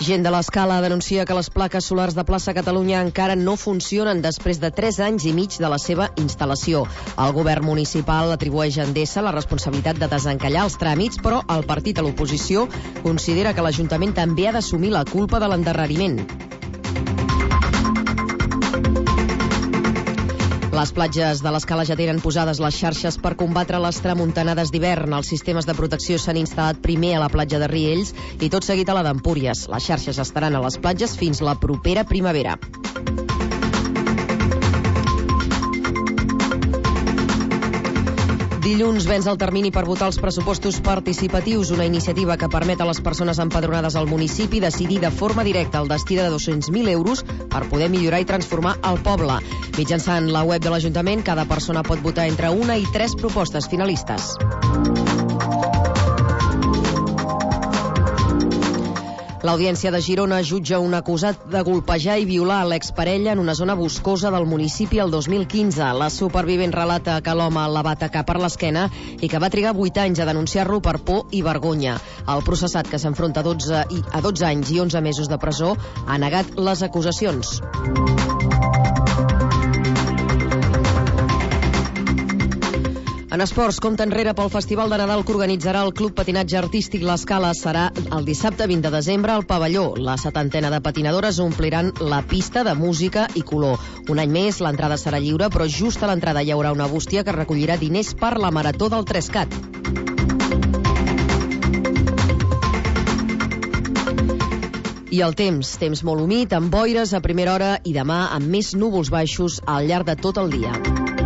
Gent de l'Escala denuncia que les plaques solars de Plaça Catalunya encara no funcionen després de 3 anys i mig de la seva instal·lació. El govern municipal atribueix a Endesa la responsabilitat de desencallar els tràmits, però el partit a l'oposició considera que l'Ajuntament també ha d'assumir la culpa de l'endarreriment. Les platges de l'Escala ja tenen posades les xarxes per combatre les tramuntanades d'hivern. Els sistemes de protecció s'han instal·lat primer a la platja de Riells i tot seguit a la d'Empúries. Les xarxes estaran a les platges fins la propera primavera. Dilluns vens el termini per votar els pressupostos participatius, una iniciativa que permet a les persones empadronades al municipi decidir de forma directa el destí de 200.000 euros per poder millorar i transformar el poble. Mitjançant la web de l'Ajuntament, cada persona pot votar entre 1 i 3 propostes finalistes. L'Audiència de Girona jutja un acusat de golpejar i violar l'exparella en una zona boscosa del municipi el 2015. La supervivent relata que l'home la va atacar per l'esquena i que va trigar 8 anys a denunciar-lo per por i vergonya. El processat, que s'enfronta a 12 anys i 11 mesos de presó, ha negat les acusacions. En esports, compte enrere pel Festival de Nadal que organitzarà el Club Patinatge Artístic L'Escala. Serà el dissabte 20 de desembre al pavelló. La 70ena de patinadores ompliran la pista de música i color. Un any més, l'entrada serà lliure, però just a l'entrada hi haurà una bústia que recollirà diners per la Marató del 3CAT. I el temps molt humit, amb boires a primera hora i demà amb més núvols baixos al llarg de tot el dia.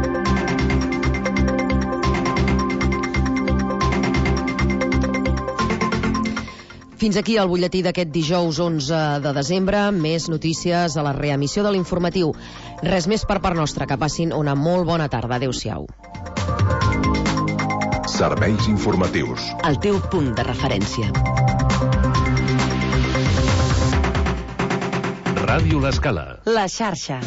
Fins aquí el butlletí d'aquest dijous 11 de desembre. Més notícies a la reemissió de l'informatiu. Res més per part nostra. Que passin una molt bona tarda. Adéu-siau. Serveis informatius. El teu punt de referència. Ràdio L'Escala. La xarxa.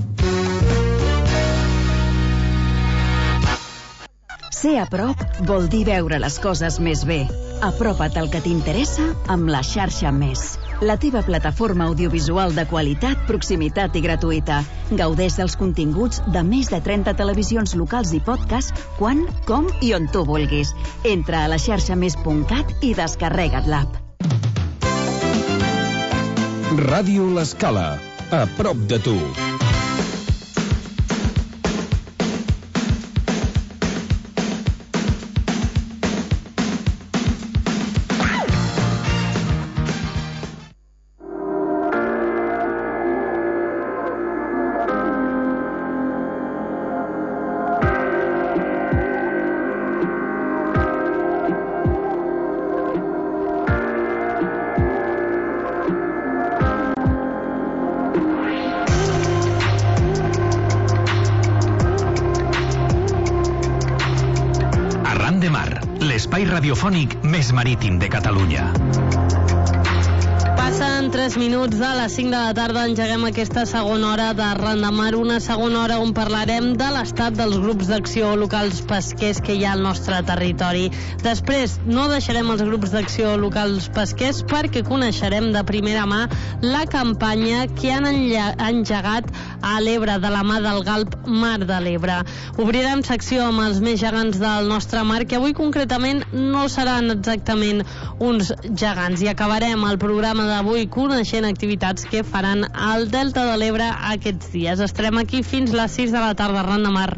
Ser a prop vol dir veure les coses més bé. Apropa't al que t'interessa amb la xarxa Més. La teva plataforma audiovisual de qualitat, proximitat i gratuïta. Gaudeix dels continguts de més de 30 televisions locals i podcast quan, com i on tu vulguis. Entra a laxarxamés.cat i descarrega't l'app. Ràdio L'Escala. A prop de tu. L'espai radiofònic més marítim de Catalunya. Passen 3 minuts de les 5 de la tarda, engeguem aquesta segona hora de Arran de Mar, una segona hora on parlarem de l'estat dels grups d'acció locals pesquers que hi ha al nostre territori. Després no deixarem els grups d'acció locals pesquers perquè coneixerem de primera mà la campanya que han engegat a l'Ebre de la mà del Galp Mar de l'Ebre. Obrirem secció amb els més gegants del nostre mar, que avui concretament no seran exactament uns gegants, i acabarem el programa d'avui coneixent activitats que faran al Delta de l'Ebre aquests dies. Estarem aquí fins les 6 de la tarda, Arran de Mar.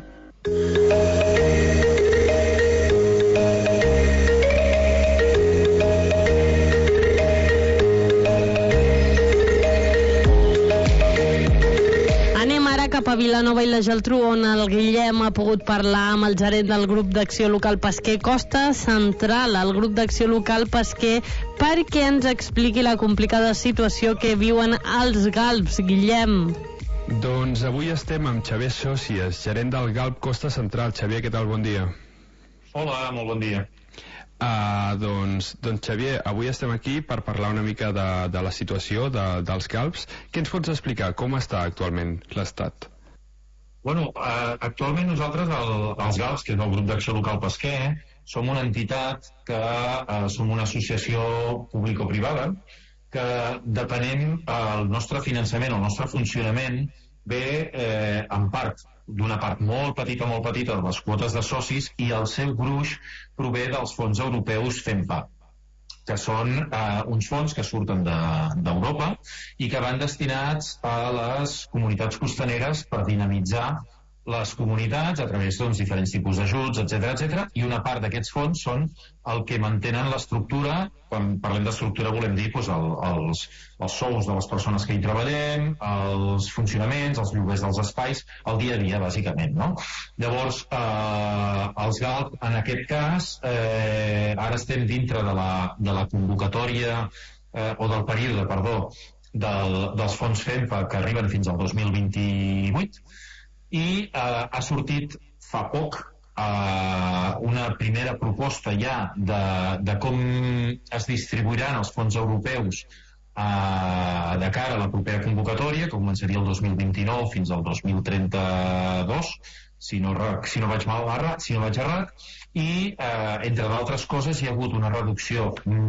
Cap a Vilanova i la Geltrú, on el Guillem ha pogut parlar amb el gerent del grup d'acció local pesquer Costa Central, el grup d'acció local pesquer, perquè ens expliqui la complicada situació que viuen els galps. Guillem. Doncs avui estem amb Xavier Sòcies, gerent del Galp Costa Central. Xavier, què tal? Bon dia. Hola, molt bon dia. Doncs Xavier, avui estem aquí per parlar una mica de la situació dels galps. Què ens pots explicar? Com està actualment l'estat? Bueno, actualment nosaltres, els galps, que és el grup d'acció local pesquer, som una entitat que som una associació público-privada que depenem el nostre finançament, el nostre funcionament, ve en part d'una part molt petita de les quotes de socis, i el seu gruix prové dels fons europeus FEMPA, que són uns fons que surten d'Europa i que van destinats a les comunitats costaneres per dinamitzar les comunitats a través diferents tipus d'ajuts, etc. I una part d'aquests fons són el que mantenen l'estructura. Quan parlem d'estructura volem dir els sous de les persones que hi treballem, els funcionaments, els lloguers dels espais, el dia a dia, bàsicament, no? Llavors, els GALP, en aquest cas, ara estem dintre de la convocatòria o del període, perdó, dels fons FEMPA que arriben fins al 2028, i ha sortit fa poc una primera proposta ja de com es distribuiran els fons europeus de cara a la propera convocatòria, que començaria el 2029 fins al 2032, si no vaig errat, i entre d'altres coses hi ha hagut una reducció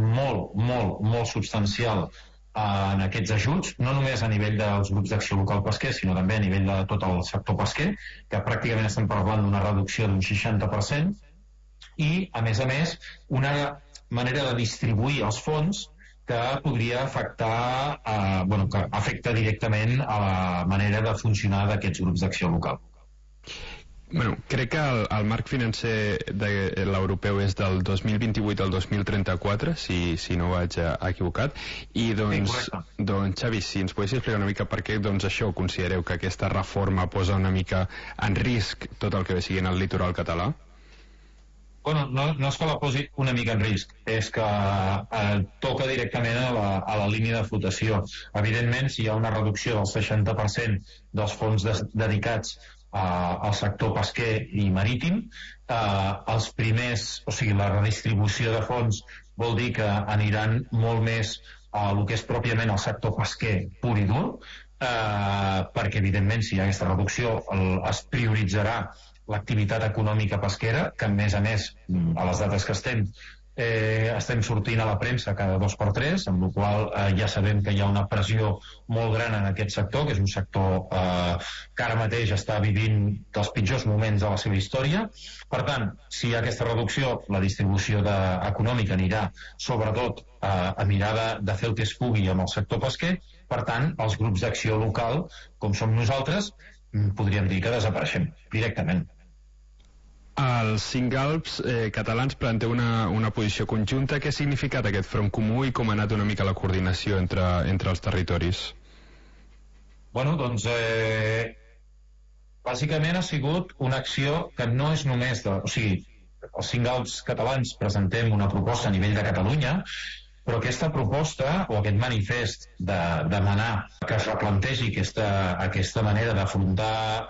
molt substancial en aquests ajuts, no només a nivell dels grups d'acció local pesquer, sinó també a nivell de tot el sector pesquer, que pràcticament estem parlant d'una reducció d'un 60%, i, a més, una manera de distribuir els fons que podria afectar, que afecta directament a la manera de funcionar d'aquests grups d'acció local. Bueno, crec que el marc financer de l'europeu és del 2028 al 2034, si no vaig equivocat, i doncs Xavi, si ens podries explicar una mica per què això considereu que aquesta reforma posa una mica en risc tot el que ve siguent el litoral català? Bueno, no és que la posi una mica en risc, és que toca directament a la línia de flotació. Evidentment, si hi ha una reducció del 60% dels fons dedicats al sector pesquer i marítim, els primers, o sigui, la redistribució de fons vol dir que aniran molt més a el que és pròpiament el sector pesquer pur i dur, perquè evidentment si hi ha aquesta reducció es prioritzarà l'activitat econòmica pesquera, que a més, a les dates que estem sortint a la premsa cada 2 per 3, amb la qual ja sabem que hi ha una pressió molt gran en aquest sector, que és un sector que ara mateix està vivint dels pitjors moments de la seva història. Per tant, si hi ha aquesta reducció, la distribució econòmica anirà sobretot a mirar de fer el que es pugui amb el sector pesquer. Per tant, els grups d'acció local, com som nosaltres, podríem dir que desapareixem directament. Els 5 GALPs catalans planteu una posició conjunta. Què ha significat aquest front comú i com ha anat una mica la coordinació entre els territoris? Bueno, doncs bàsicament ha sigut una acció que no és només o sigui, els 5 GALPs catalans presentem una proposta a nivell de Catalunya, però aquesta proposta o aquest manifest de demanar que es replantegi aquesta manera d'afrontar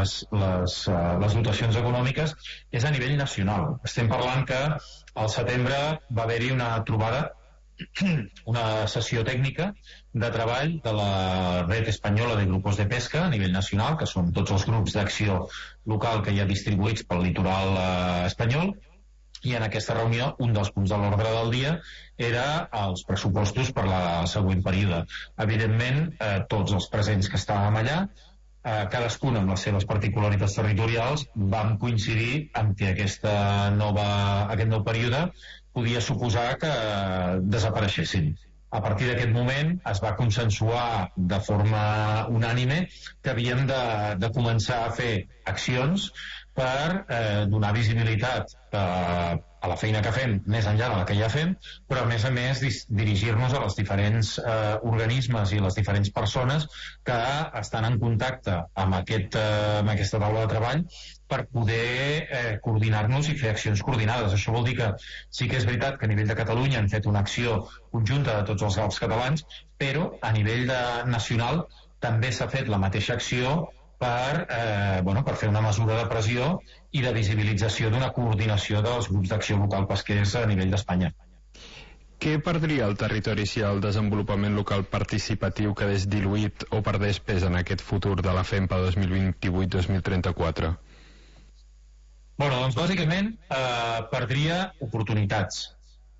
les dotacions econòmiques és a nivell nacional. Estem parlant que al setembre va haver-hi una trobada, una sessió tècnica de treball de la Red Espanyola de Grupos de Pesca a nivell nacional, que són tots els grups d'acció local que hi ha distribuïts pel litoral espanyol, i en aquesta reunió un dels punts de l'ordre del dia era els pressupostos per la següent període. Evidentment, tots els presents que estàvem allà, cadascun amb les seves particularitats territorials, vam coincidir en que aquest nou període podia suposar que desapareixessin. A partir d'aquest moment es va consensuar de forma unànime que havíem de començar a fer accions per donar visibilitat a la feina que fem, més enllà de la que ja fem, però a més dirigir-nos a els diferents organismes i les diferents persones que estan en contacte amb aquesta taula de treball per poder coordinar-nos i fer accions coordinades. Això vol dir que sí que és veritat que a nivell de Catalunya hem fet una acció conjunta de tots els GALPs catalans, però a nivell nacional també s'ha fet la mateixa acció per fer una mesura de pressió i de visibilització d'una coordinació dels grups d'acció local pesquers a nivell d'Espanya. Què perdria el territori si el desenvolupament local participatiu quedés diluït o perdés pes en aquest futur de la FEMPA 2028-2034? Bueno, doncs bàsicament perdria oportunitats.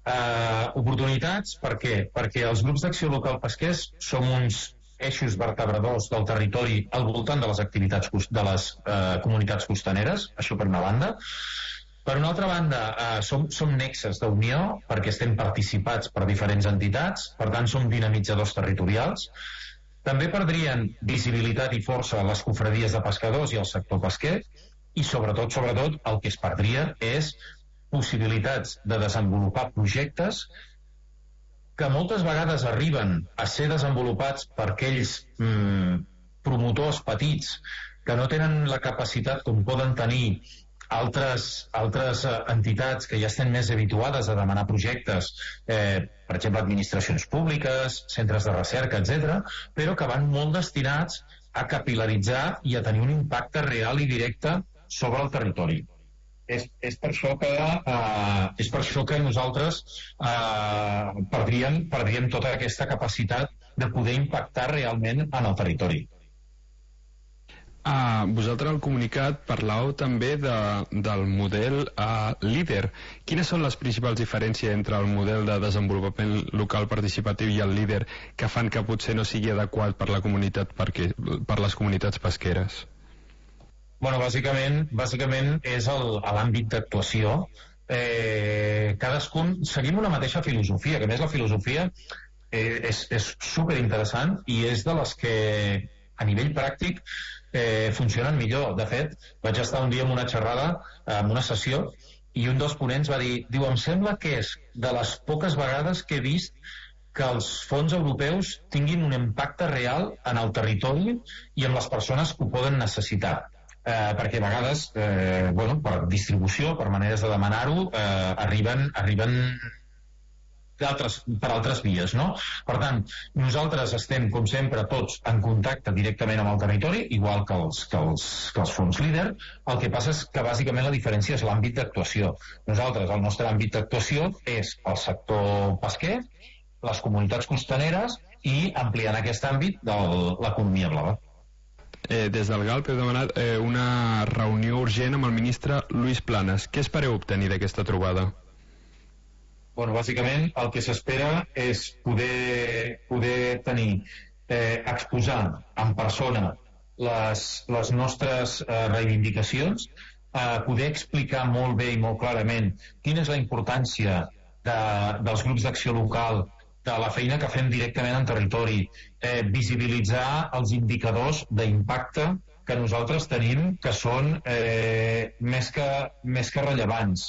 Oportunitats, per què? Perquè els grups d'acció local pesquers som uns eixos vertebradors del territori al voltant de les activitats de les comunitats costaneres, això per una banda. Per una altra banda, som nexes d'unió perquè estem participats per diferents entitats, per tant som dinamitzadors territorials. També perdrien visibilitat i força les cofradies de pescadors i el sector pesquer, i sobretot, el que es perdria és possibilitats de desenvolupar projectes que moltes vegades arriben a ser desenvolupats per aquells promotors petits que no tenen la capacitat com poden tenir altres entitats que ja estan més habituades a demanar projectes, per exemple administracions públiques, centres de recerca, etc., però que van molt destinats a capilaritzar i a tenir un impacte real i directe sobre el territori. És per això que nosaltres perdríem tota aquesta capacitat de poder impactar realment en el territori. Vosaltres al comunicat parlàveu també del model líder. Quines són les principals diferències entre el model de desenvolupament local participatiu i el líder que fan que potser no sigui adequat per la comunitat, per les comunitats pesqueres? Bueno, bàsicament és l'àmbit d'actuació. Cadascun seguim una mateixa filosofia, que a més la filosofia és superinteressant i és de les que a nivell pràctic funcionen millor. De fet, vaig estar un dia en una xerrada, en una sessió, i un dels ponents va dir, em sembla que és de les poques vegades que he vist que els fons europeus tinguin un impacte real en el territori i en les persones que ho poden necessitar. Perquè a vegades, per distribució, per maneres de demanar-ho, arriben per altres vies, no? Per tant, nosaltres estem, com sempre, tots en contacte directament amb el territori, igual que els fons líder. El que passa és que bàsicament la diferència és l'àmbit d'actuació. Nosaltres, el nostre àmbit d'actuació és el sector pesquer, les comunitats costaneres i ampliant aquest àmbit de l'economia blava. Des del GALP heu demanat una reunió urgent amb el ministre Luis Planas. Què espereu obtenir d'aquesta trobada? Bàsicament el que s'espera és poder tenir, exposar en persona les nostres reivindicacions, poder explicar molt bé i molt clarament quina és la importància dels grups d'acció local, de la feina que fem directament en territori, visibilitzar els indicadors d'impacte que nosaltres tenim, que són més que rellevants.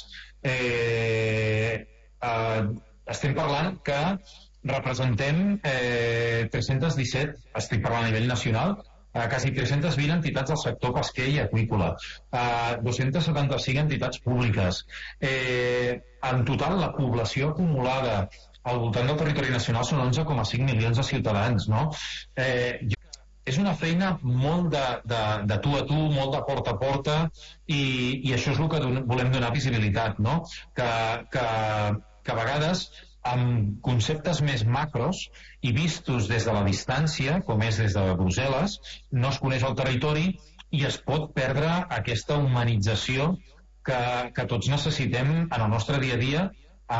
Estem parlant que representem 317, estic parlant a nivell nacional, quasi 320 entitats del sector pesquer i aqüícola, 275 entitats públiques. En total, la població acumulada al voltant del territori nacional són 11,5 milions de ciutadans, no? És una feina molt de tu a tu, molt de porta a porta, i això és el que volem donar visibilitat, no? Que a vegades amb conceptes més macros i vistos des de la distància, com és des de Brussel·les, no es coneix el territori i es pot perdre aquesta humanització que tots necessitem en el nostre dia a dia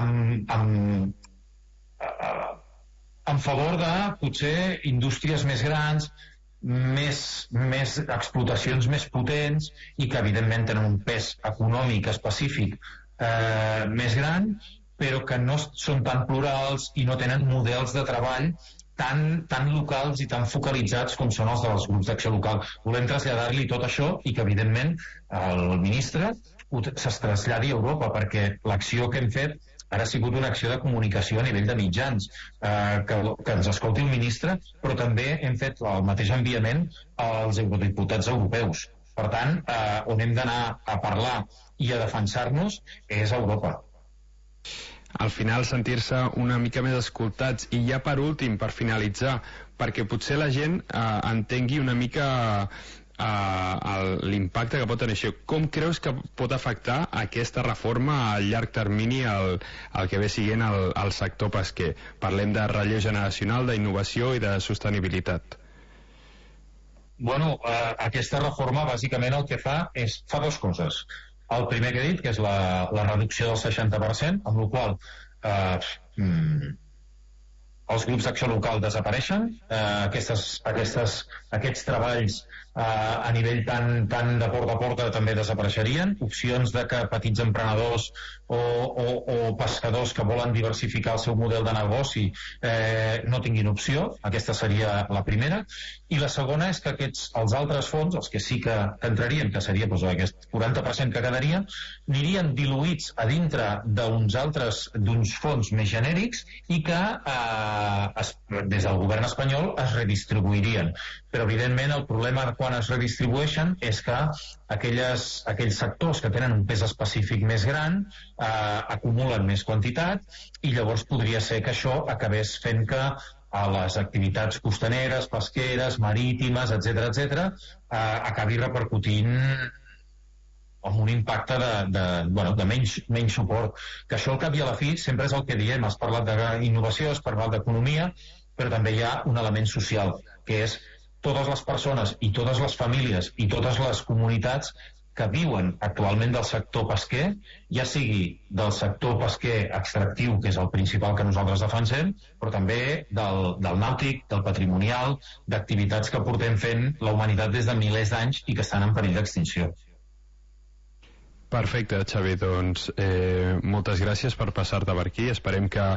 en favor de potser indústries més grans, més explotacions més potents i que evidentment tenen un pes econòmic específic més gran, però que no són tan plurals i no tenen models de treball tan locals i tan focalitzats com són els dels grups d'acció local. Volem traslladar-li tot això i que evidentment el ministre es traslladi a Europa, perquè l'acció que hem fet ara ha sigut una acció de comunicació a nivell de mitjans, que ens escolti el ministre, però també hem fet el mateix enviament als eurodiputats europeus. Per tant, on hem d'anar a parlar i a defensar-nos és a Europa. Al final sentir-se una mica més escoltats. I ja per últim, per finalitzar, perquè potser la gent entengui una mica l'impacte que pot tenir això. Com creus que pot afectar aquesta reforma a llarg termini el que ve siguent el sector pesquer? Parlem de relleu generacional, d'innovació i de sostenibilitat. Aquesta reforma bàsicament el que fa dues coses. El primer que he dit, que és la reducció del 60%, amb la qual els grups d'acció local desapareixen, aquests treballs a nivell tan de porta a porta també desapareixerien, opcions de que petits emprenedors o pescadors que volen diversificar el seu model de negoci no tinguin opció. Aquesta seria la primera. I la segona és que els altres fons, els que sí que entrarien, que seria aquest 40% que quedarien, anirien diluïts a dintre d'uns fons més genèrics i que des del govern espanyol es redistribuirien. Però evidentment el problema quan es redistribueixen és que aquells sectors que tenen un pes específic més gran acumulen més quantitat i llavors podria ser que això acabés fent que a les activitats costaneres, pesqueres, marítimes, etc., acabi repercutint amb un impacte de menys suport. Que això al cap i a la fi sempre és el que diem. Has parlat d'innovació, has parlat d'economia, però també hi ha un element social, que és totes les persones i totes les famílies i totes les comunitats que viuen actualment del sector pesquer, ja sigui del sector pesquer extractiu, que és el principal que nosaltres defensem, però també del nàutic, del patrimonial, d'activitats que portem fent la humanitat des de milers d'anys i que estan en perill d'extinció. Perfecte, Xavi, doncs moltes gràcies per passar-te per aquí. Esperem que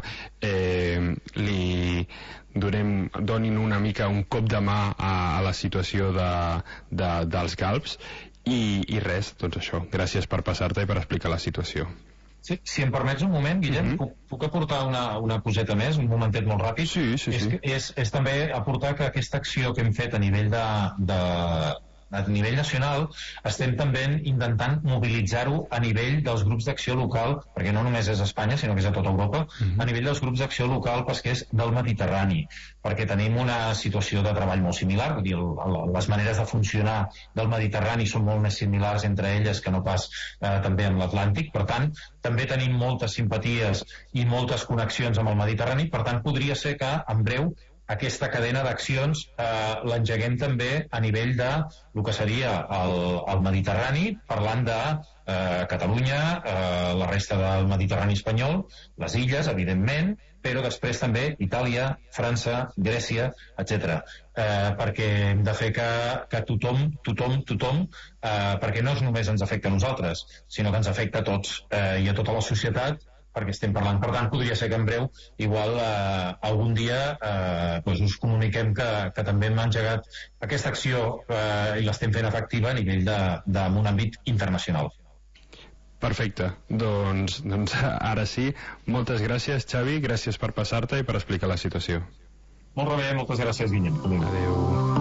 li donin una mica un cop de mà a la situació dels galps i res, doncs això, gràcies per passar-te i per explicar la situació. Sí, si em permets un moment, Guillem, puc aportar una coseta més, un momentet molt ràpid? Sí. És també aportar que aquesta acció que hem fet a nivell a nivell nacional estem també intentant mobilitzar-ho a nivell dels grups d'acció local, perquè no només és a Espanya, sinó que és a tota Europa, a nivell dels grups d'acció local pesquers del Mediterrani, perquè tenim una situació de treball molt similar, vull dir, les maneres de funcionar del Mediterrani són molt més similars entre elles que no pas també amb l'Atlàntic, per tant, també tenim moltes simpaties i moltes connexions amb el Mediterrani, per tant, podria ser que en breu aquesta cadena d'accions l'engeguem també a nivell de el que seria el Mediterrani, parlant de Catalunya, la resta del Mediterrani espanyol, les illes, evidentment, però després també Itàlia, França, Grècia, etc. Perquè hem de fer que tothom, perquè no només ens afecta a nosaltres, sinó que ens afecta a tots i a tota la societat, perquè estem parlant. Per tant, podria ser que en breu, igual algun dia us comuniquem que també hem engegat aquesta acció i l'estem fent efectiva a nivell d'un àmbit internacional. Perfecte, doncs ara sí, moltes gràcies, Xavi, gràcies per passar-te i per explicar la situació. Molt bé, moltes gràcies, Guillem. Adéu.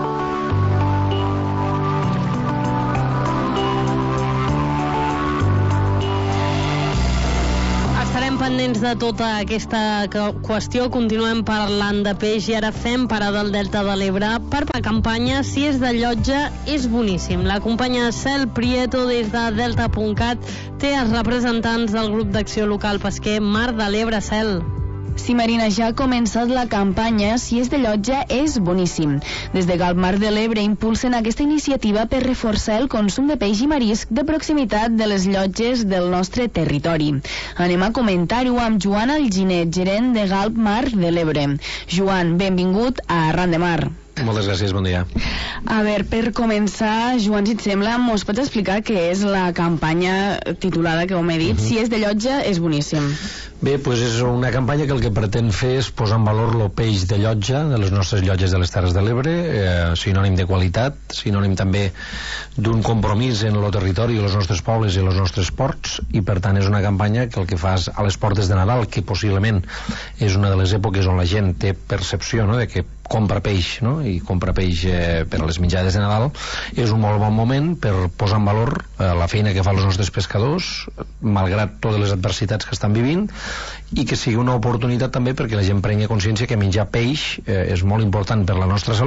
Estarem pendents de tota aquesta qüestió. Continuem parlant de peix i ara fem parada al Delta de l'Ebre per la campanya Si és de Llotja és boníssim. La companya Cel Prieto des de delta.cat té els representants del grup d'acció local pesquer Mar de l'Ebre. Cel. Sí, Marina, ja ha començat la campanya Si és de Llotja és boníssim. Des de Galp Mar de l'Ebre impulsen aquesta iniciativa per reforçar el consum de peix i marisc de proximitat de les llotges del nostre territori. Anem a comentar-ho amb Joan Alginet, gerent de Galp Mar de l'Ebre. Joan, benvingut a Arran de Mar. Moltes gràcies, bon dia. A veure, per començar, Joan, si et sembla, mos pots explicar què és la campanya titulada, que ho m'he dit, Si és de Llotja és boníssim? Bé, doncs és una campanya que el que pretén fer és posar en valor el peix de llotja de les nostres llotges de les Terres de l'Ebre, sinònim de qualitat, sinònim també d'un compromís en el territori, els nostres pobles i els nostres ports, i per tant és una campanya que el que fa és a les portes de Nadal, que possiblement és una de les èpoques on la gent té percepció, no?, de que compra peix, no?, i compra peix per a les menjades de Nadal, és un molt bon moment per posar en valor la feina que fan els nostres pescadors, malgrat totes les adversitats que estan vivint, i que sigui una oportunitat també perquè la gent prengui consciència que menjar peix és molt important per la nostra salut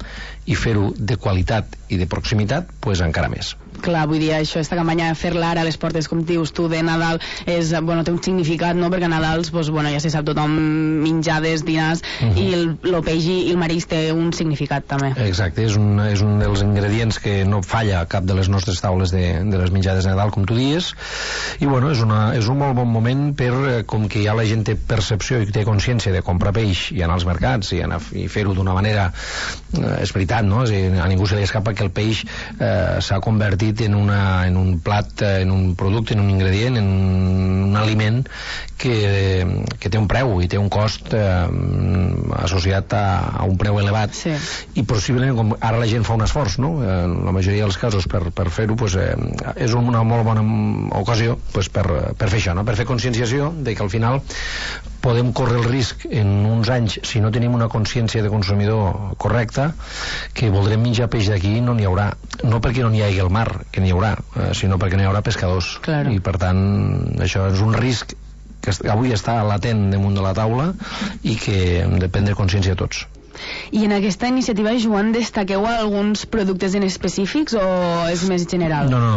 i fer-ho de qualitat i de proximitat, pues encara més. Clar, vull dir, això, esta campanya de fer-la ara a les portes, com dius tu, de Nadal, és, bueno, té un significat, no?, perquè a Nadals, pues, bueno, ja se sap tothom menjades, dinars, i el peix i el marisc té un significat també. Exacte, és un dels ingredients que no falla a cap de les nostres taules de les menjades de Nadal, com tu dies, i bueno, és un molt bon moment per, com que ja la gent té percepció i té consciència de comprar peix i anar als mercats i fer-ho d'una manera, és veritat, no? A ningú se li escapa que el peix s'ha convertit en un plat, en un producte, en un ingredient, en un aliment que té un preu i té un cost associat a un preu elevat, i possiblement, com ara la gent fa un esforç, no? En la majoria dels casos per fer-ho, pues, és una molt bona ocasió, pues, per fer això, no? Per fer conscienciació de que al final podem córrer el risc en uns anys, si no tenim una consciència de consumidor correcta, que voldrem menjar peix d'aquí i no n'hi haurà, no perquè no n'hi hagi al mar, que n'hi haurà, sinó perquè no hi haurà pescadors. Claro. I per tant això és un risc que avui està latent damunt de la taula i que hem de prendre consciència tots. I en aquesta iniciativa, Joan, destaqueu alguns productes en específics o és més general? No,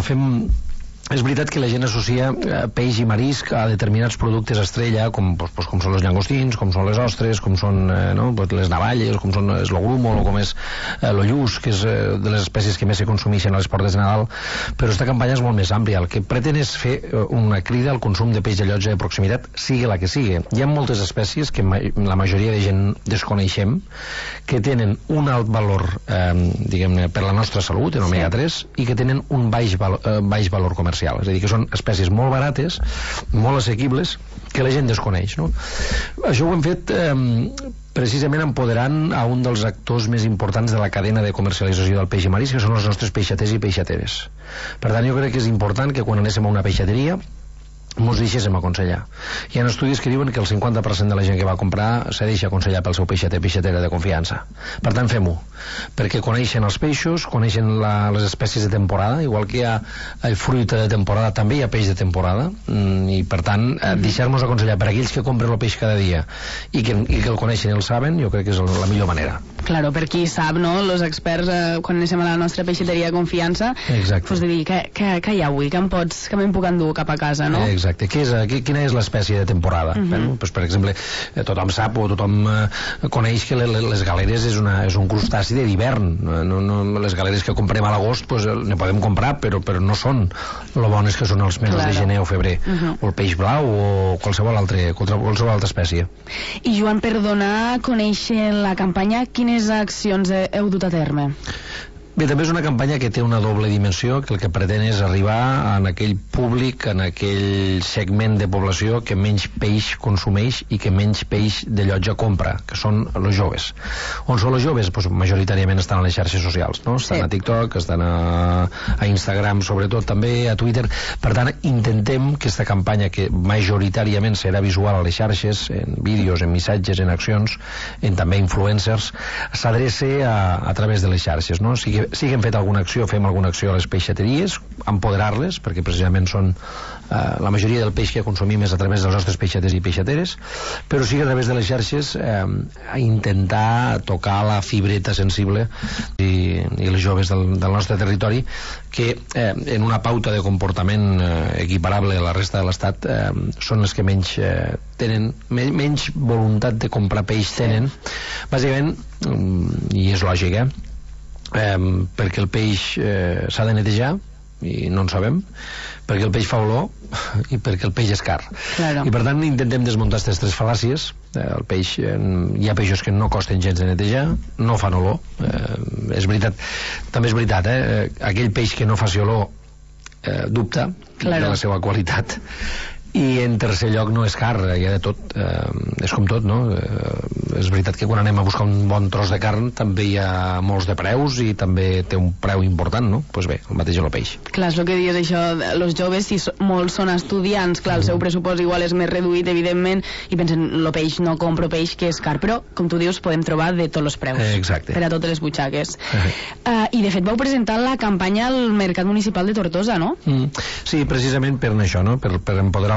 és veritat que la gent associa peix i marisc a determinats productes estrella, com són els llangostins, com són les ostres, com són les navalles, com són el grúmol o com és el lluç, que és de les espècies que més se consumeixen a les portes de Nadal, però aquesta campanya és molt més àmplia. El que pretén és fer una crida al consum de peix de llotja de proximitat, sigui la que sigui. Hi ha moltes espècies que la majoria de gent desconeixem, que tenen un alt valor, diguem-ne, per la nostra salut, en omega-3, i que tenen un baix valor comercial. És a dir, que són espècies molt barates, molt assequibles, que la gent desconeix, no? Això ho hem fet precisament empoderant a un dels actors més importants de la cadena de comercialització del peix i marisc, que són els nostres peixaters i peixateres. Per tant, jo crec que és important que quan anéssim a una peixateria mos deixéssim aconsellar. Hi ha estudis que diuen que el 50% de la gent que va a comprar se deixa aconsellar pel seu peixater, peixatera de confiança. Per tant, fem-ho, perquè coneixen els peixos, coneixen les espècies de temporada, igual que hi ha fruita de temporada, també hi ha peix de temporada, i per tant, deixar-nos aconsellar per aquells que compren el peix cada dia i que el coneixen i el saben, jo crec que és la millor manera. Claro, per qui sap, no?, els experts, quan anem a la nostra peixateria de confiança, pues de dir, què hi ha avui? Què me'n puc endur cap a casa, no? Exacte. Quina és l'espècie de temporada? Pues, per exemple, tothom sap o tothom coneix que les galeres és un crustaci d'hivern. Les galeres que comprem a l'agost pues, ne podem comprar, però no són lo bones que són els mesos de gener o febrer. O el peix blau o qualsevol altra espècie. I Joan, per donar a conèixer la campanya, quines accions heu dut a terme? Bé, també és una campanya que té una doble dimensió, que el que pretén és arribar en aquell públic, en aquell segment de població que menys peix consumeix i que menys peix de llotja compra, que són els joves. On són els joves? Pues majoritàriament estan a les xarxes socials, no? Estan a TikTok, estan a Instagram, sobretot també, a Twitter. Per tant, intentem que aquesta campanya, que majoritàriament serà visual a les xarxes, en vídeos, en missatges, en accions, en també influencers, s'adrece a través de les xarxes, no? Si hem fet alguna acció, fem alguna acció a les peixateries, empoderar-les, perquè precisament són la majoria del peix que consumim és a través dels nostres peixaters i peixateres, però sí que a través de les xarxes a intentar tocar la fibreta sensible i els joves del nostre territori, que en una pauta de comportament equiparable a la resta de l'Estat són els que menys tenen, menys voluntat de comprar peix tenen, bàsicament, i és lògic, perquè el peix s'ha de netejar i no en sabem, perquè el peix fa olor i perquè el peix és car. I per tant intentem desmuntar aquestes tres fal·làcies. El peix, hi ha peixos que no costen gens de netejar, no fan olor, és veritat, també és veritat, aquell peix que no faci olor dubta de la seva qualitat. I en tercer lloc no és car, hi ha de tot, és com tot, no? És veritat que quan anem a buscar un bon tros de carn també hi ha molts de preus i també té un preu important, no? Doncs bé, el mateix el peix. Clar, és el que dius això, els joves, si molts són estudiants, clar, el seu pressupost igual és més reduït, evidentment, i pensen, el peix, no compro peix, que és car, però, com tu dius, podem trobar de tots els preus. Exacte. Per a totes les butxaques. I, de fet, vau presentar la campanya al Mercat Municipal de Tortosa, no? Sí, precisament per això, no? Per empoderar les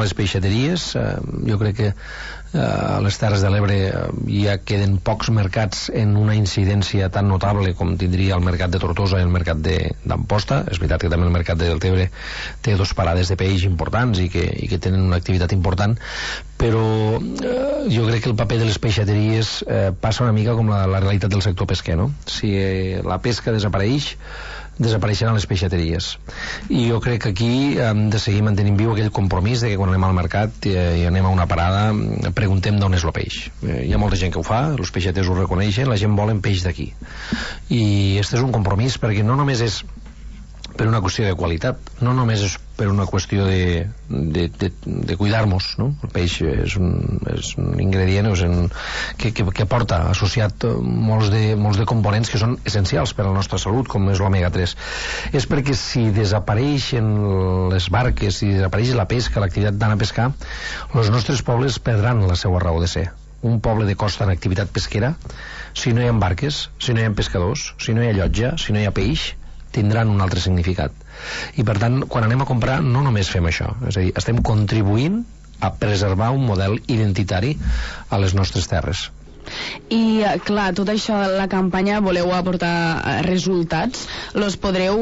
les peixateries. Jo crec que a les Terres de l'Ebre ja queden pocs mercats en una incidència tan notable com tindria el mercat de Tortosa i el mercat d'Amposta. És veritat que també el mercat de Deltebre té 2 parades de peix importants i que tenen una activitat important, però jo crec que el paper de les peixateries passa una mica com la realitat del sector pesquer, no? Si la pesca desapareixeran les peixateries, i jo crec que aquí hem de seguir mantenint viu aquell compromís de que quan anem al mercat i anem a una parada preguntem d'on és el peix. Hi ha molta gent que ho fa, els peixaters ho reconeixen, la gent vol peix d'aquí, i este és un compromís perquè no només és per una qüestió de qualitat, no només és per una qüestió de cuidar-nos, no? El peix és un ingredient que porta associat molts de components que són essencials per a la nostra salut, com és l'omega 3. És perquè si desapareixen les barques, si desapareix la pesca, l'activitat d'anar a pescar, els nostres pobles perdran la seva raó de ser. Un poble de costa en activitat pesquera, si no hi ha barques, si no hi ha pescadors, si no hi ha llotja, si no hi ha peix, tindran un altre significat. I per tant, quan anem a comprar no només fem això, és a dir, estem contribuint a preservar un model identitari a les nostres terres. I clar, tot això, la campanya, voleu aportar resultats, los podreu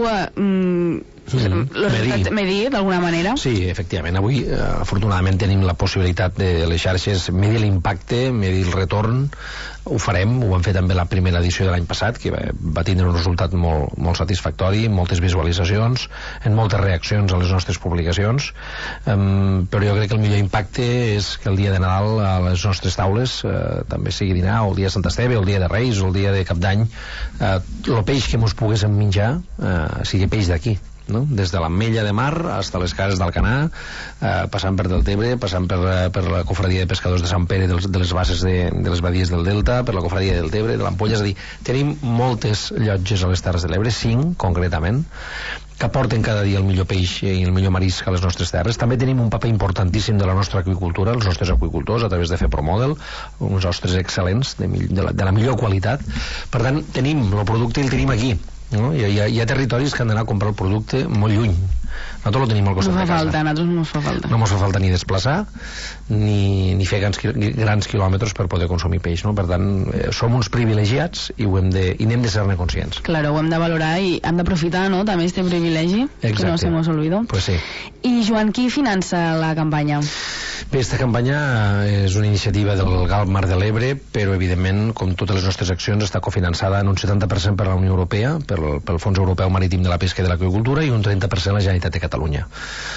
medir d'alguna manera? Sí, efectivament. Avui afortunadament tenim la possibilitat de les xarxes medir l'impacte, medir el retorn. Ho farem, ho vam fer també la primera edició de l'any passat, que va tindre un resultat molt satisfactori, moltes visualitzacions, en moltes reaccions a les nostres publicacions, però jo crec que el millor impacte és que el dia de Nadal a les nostres taules també sigui dinar, o el dia de Sant Esteve, o el dia de Reis, o el dia de Cap d'Any, el peix que mos poguéssim menjar sigui peix d'aquí, no? Des de l'Ametlla de Mar fins a les cases d'Alcanar, passant per Deltebre, passant per la cofradia de pescadors de Sant Pere de les bases de les badies del Delta, per la cofradia de Deltebre, de l'Ampolla. És a dir, tenim moltes llotges a les Terres de l'Ebre, 5 concretament, que aporten cada dia el millor peix i el millor marisc a les nostres terres. També tenim un paper importantíssim de la nostra aqüicultura, els nostres aqüicultors, a través de FEPROMODEL, uns ostres excel·lents, de la millor qualitat. Per tant, tenim el producte i el tenim aquí, no? Hi ha territoris que han d'anar a comprar el producte molt lluny. Nosaltres lo tenim al costat de casa. Nosaltres no ens fa falta. No ens fa falta ni desplaçar ni fer grans quilòmetres per poder consumir peix, no? Per tant, som uns privilegiats i n'hem de ser-ne conscients. Claro, ho hem de valorar i hem d'aprofitar, no?, també este privilegi. Exacte. Que no se nos olvido. Pues sí. I Joan, qui finança la campanya? Bé, aquesta campanya és una iniciativa del GALP Mar de l'Ebre, però evidentment, com totes les nostres accions, està cofinançada en un 70% per la Unió Europea, pel Fons Europeu Marítim de la Pesca i de l'Aqüicultura, i un 30% la Generalitat de Catalunya.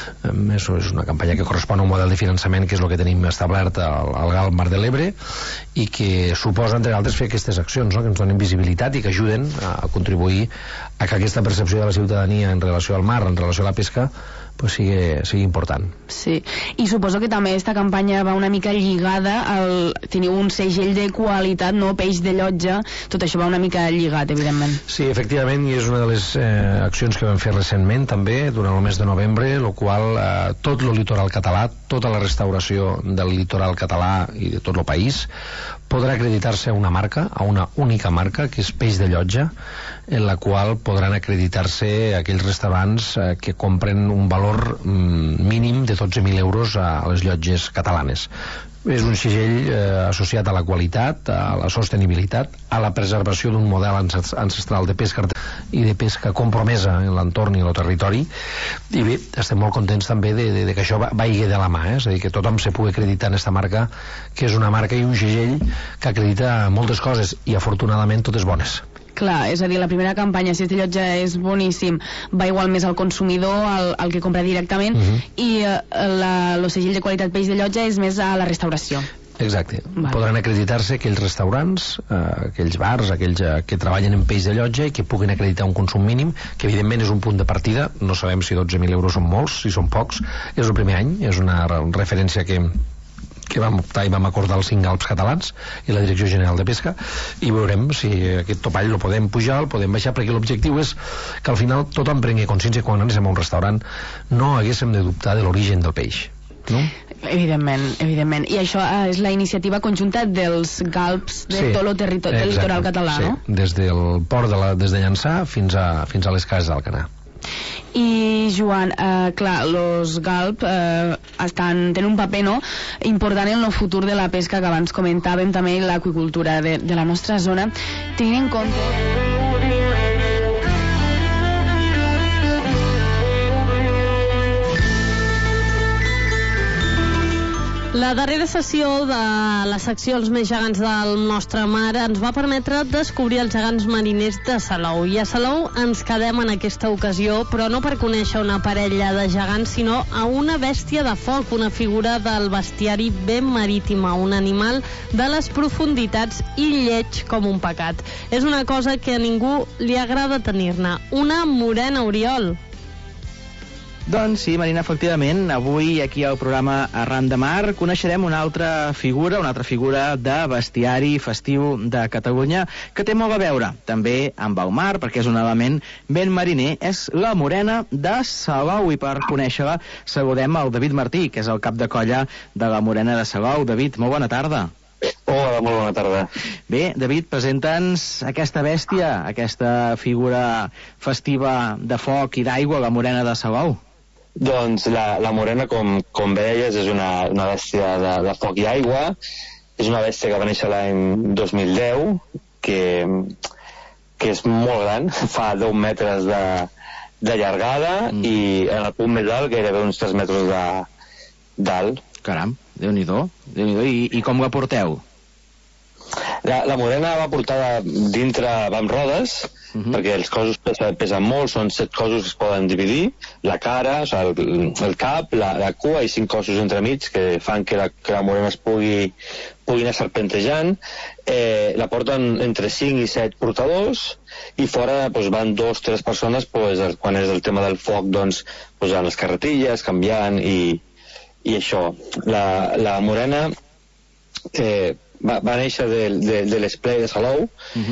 És una campanya que correspon a un model de finançament que és el que tenim establert al GALP Mar de l'Ebre i que suposa, entre altres, fer aquestes accions, no?, que ens donen visibilitat i que ajuden a contribuir a que aquesta percepció de la ciutadania en relació al mar, en relació a la pesca, pues sigui important. Sí, i suposo que també aquesta campanya va una mica lligada teniu un segell de qualitat, no?, peix de llotja, tot això va una mica lligat, evidentment. Sí, efectivament, i és una de les accions que vam fer recentment també, durant el mes de novembre, el qual tot el litoral català, tota la restauració del litoral català i de tot el país podrà acreditar-se a una marca, a una única marca, que és Peix de Llotja, en la qual podran acreditar-se aquells restaurants que compren un valor mínim de 12.000 euros a les llotges catalanes. És un segell associat a la qualitat, a la sostenibilitat, a la preservació d'un model ancestral de pesca i de pesca compromesa en l'entorn i en el territori. I bé, estem molt contents també de que això vagi de la mà, és a dir, que tothom se pugui acreditar en aquesta marca, que és una marca i un segell que acredita moltes coses i afortunadament totes bones. Clar, és a dir, la primera campanya, si este llotja és boníssim, va igual més al consumidor, al que compra directament, i el segell de qualitat Peix de Llotja és més a la restauració. Exacte. Vale. Podran acreditar-se aquells restaurants, aquells bars, aquells que treballen en peix de llotja i que puguin acreditar un consum mínim, que evidentment és un punt de partida. No sabem si 12.000 euros són molts, si són pocs. És el primer any, és una referència que vam optar i vam acordar els 5 GALPs catalans i la Direcció General de Pesca, i veurem si aquest topall el podem pujar, el podem baixar, perquè l'objectiu és que al final tothom prengui consciència quan anéssim a un restaurant no haguéssim de dubtar de l'origen del peix, no? Evidentment. I això és la iniciativa conjunta dels GALPs de tot el territori del litoral català, no? Des del port des de Llançà fins a les cases d'Alcanar. I, Joan, clar, los galp tenen un paper important en el futur de la pesca, que abans comentàvem, també l'aqüicultura de la nostra zona, tenint en compte... La darrera sessió de la secció Els més gegants del nostre mar ens va permetre descobrir els gegants mariners de Salou. I a Salou ens quedem en aquesta ocasió, però no per conèixer una parella de gegants, sinó a una bèstia de foc, una figura del bestiari ben marítima, un animal de les profunditats i lleig com un pecat. És una cosa que a ningú li agrada tenir-ne, una morena, Oriol. Doncs sí, Marina, efectivament, avui aquí al programa Arran de Mar coneixerem una altra figura de bestiari festiu de Catalunya que té molt a veure també amb el mar, perquè és un element ben mariner, és la morena de Salou. I per conèixer-la saludem el David Martí, que és el cap de colla de la morena de Salou. David, molt bona tarda. Hola, molt bona tarda. Bé, David, presenta'ns aquesta bèstia, aquesta figura festiva de foc i d'aigua, la morena de Salou. Doncs la morena, com bé deies, és una bèstia de foc i aigua. És una bèstia que va néixer l'any 2010, que és molt gran, fa 10 metres de llargada i en el punt més alt gairebé uns 3 metres d'alt. Caram, Déu-n'hi-do. I com la porteu? La morena va portada dintre amb rodes, perquè els cossos pesen molt, són 7 cossos que es poden dividir, la cara, el cap, la cua i 5 cossos entremig que fan que la morena es pugui anar serpentejant. La porten entre 5 i 7 portadors i fora van 2 o 3 persones quan és el tema del foc, posant les carretilles, canviant i això. La morena va néixer de l'Esplai de Salou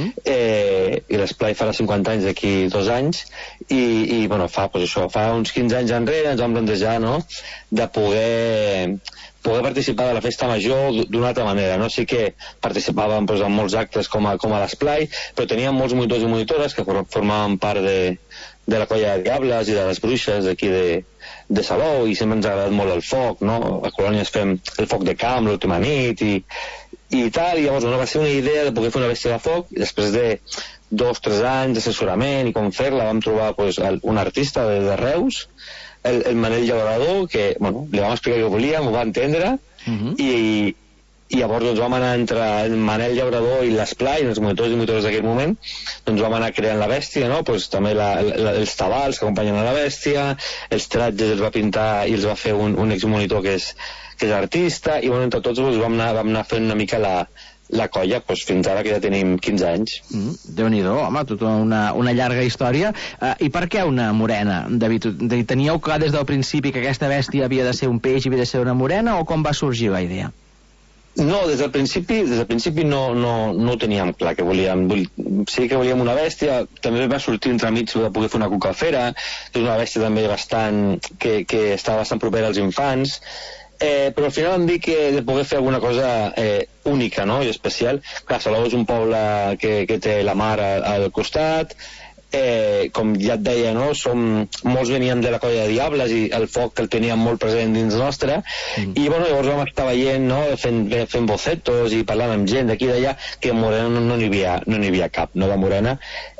i l'Esplai farà 50 anys d'aquí 2 anys i fa uns 15 anys enrere ens vam plantejar de poder participar de la festa major d'una altra manera. Sí que participàvem en molts actes com a l'Esplai, però teníem molts monitors i monitores que formaven part de la colla de Diables i de les bruixes d'aquí de Salou, i sempre ens ha agradat molt el foc, a Colònies fem el foc de camp l'última nit i tal, i llavors va ser una idea de poder fer una bèstia de foc, i després de 2 o 3 anys d'assessorament i com fer-la vam trobar un artista de Reus, el Manel Llaurador, que li vam explicar què volíem, ho va entendre, i llavors vam anar entre el Manel Llaurador i l'Esplai, els monitors i monitores d'aquell moment, vam anar creant la bèstia, també els tabals que acompanyen a la bèstia, els tratges els va pintar i els va fer un exmonitor que és artista, i entre tots vam anar fent una mica la colla fins ara, que ja tenim 15 anys. Déu-n'hi-do, home, tota una llarga història. I per què una morena, David? Teníeu clar des del principi que aquesta bèstia havia de ser un peix i havia de ser una morena, o com va sorgir la idea? No, des del principi no ho teníem clar que volíem. Sí que volíem una bèstia, també va sortir entremig de poder fer una cucafera, que és una bèstia també que està bastant propera als infants, però al final vam dir que de poder fer alguna cosa única i especial. Clar, Salou és un poble que té la mar al costat, com ja et deia, molts venien de la colla de Diables i el foc el teníem molt present dins nostre, i llavors vam estar veient, fent bocetos i parlant amb gent d'aquí i d'allà, que morena no n'hi havia cap, de morena,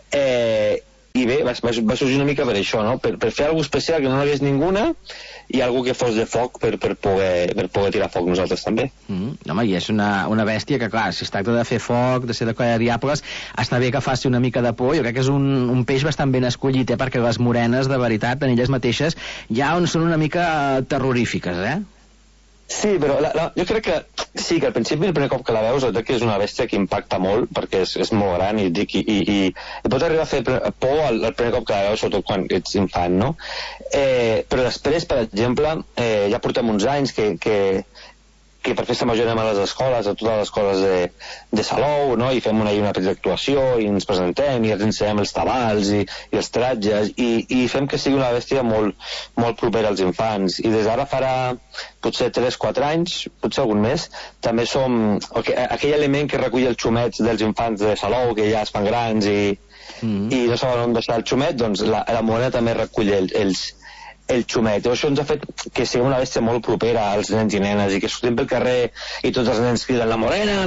i bé, va sorgir una mica per això, per fer alguna cosa especial que no n'hi hagués ninguna i algú que fos de foc per poder tirar foc nosaltres també. Home, i és una bèstia que, clar, si es tracta de fer foc, de ser de colla de diables, està bé que faci una mica de por. Jo crec que és un peix bastant ben escollit, perquè les morenes, de veritat, en elles mateixes, ja són una mica terrorífiques, Sí, però jo crec que sí, que al principi, el primer cop que la veus, crec que és una bèstia que impacta molt, perquè és molt gran i pots arribar a fer por el primer cop que la veus, sobretot quan ets infant, però després, per exemple, ja portem uns anys que per festa major anem a les escoles, a totes les escoles de Salou, i fem una petita actuació i ens presentem i ens ensenyem els tabals i els tratges i fem que sigui una bèstia molt, molt propera als infants. I des d'ara farà potser 3-4 anys, potser algun més, també som aquell element que recull els xumets dels infants de Salou, que ja es fan grans i no saben on deixar el xumet, doncs la morena també recull el xumet. Això ens ha fet que sigui una bèstia molt propera als nens i nenes, i que sortim pel carrer i tots els nens criden la morena,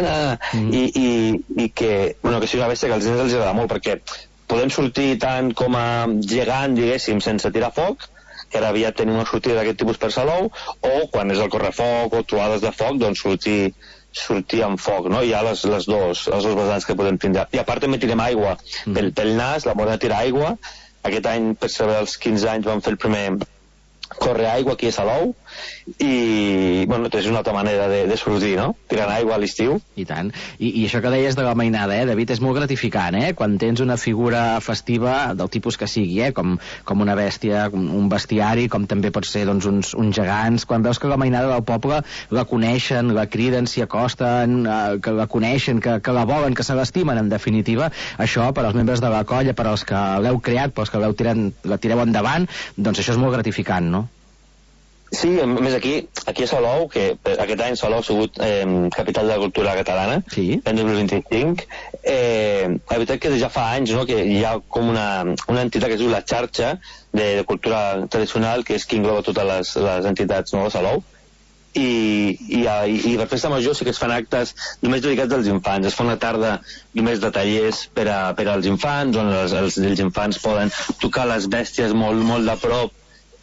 i que sigui una bèstia que als nens els agrada molt, perquè podem sortir tant com a gegant, diguéssim, sense tirar foc, que ara aviat tenim una sortida d'aquest tipus per Salou, o quan és el correfoc o trobades de foc, doncs sortir amb foc, no? Hi ha les dos vessants que podem tindre. I a part també tirem aigua pel nas, la morena tira aigua. Aquest any, per saber els 15 anys, vam fer el primer corre aigua aquí a Salou, i és una altra manera de sortir, no? Tirant aigua a l'estiu. I tant. I això que deies de la mainada, David, és molt gratificant, quan tens una figura festiva del tipus que sigui, com una bèstia, un bestiari, com també pot ser uns gegants, quan veus que la mainada del poble la coneixen, la criden, s'hi acosten, que la coneixen, que la volen, que se l'estimen, en definitiva, això per als membres de la colla, per als que l'heu creat, per als que la tireu endavant, doncs això és molt gratificant, no? Sí, a més aquí a Salou, que aquest any Salou ha sigut capital de la cultura catalana, l'any 2025, la veritat que ja fa anys, no, que hi ha com una entitat que es diu la xarxa de cultura tradicional, que és qui engloba totes les entitats, no, de Salou, i per festa major sí que es fan actes només dedicats als infants. Es fa una tarda només de tallers per als infants, on els infants poden tocar les bèsties molt de prop,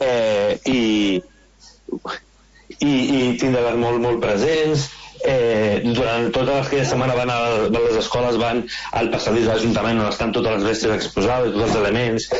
i tindre-les molt presents. Durant tota aquella setmana van a les escoles, van al passadís de l'Ajuntament on estan totes les bèsties exposades, tots els elements,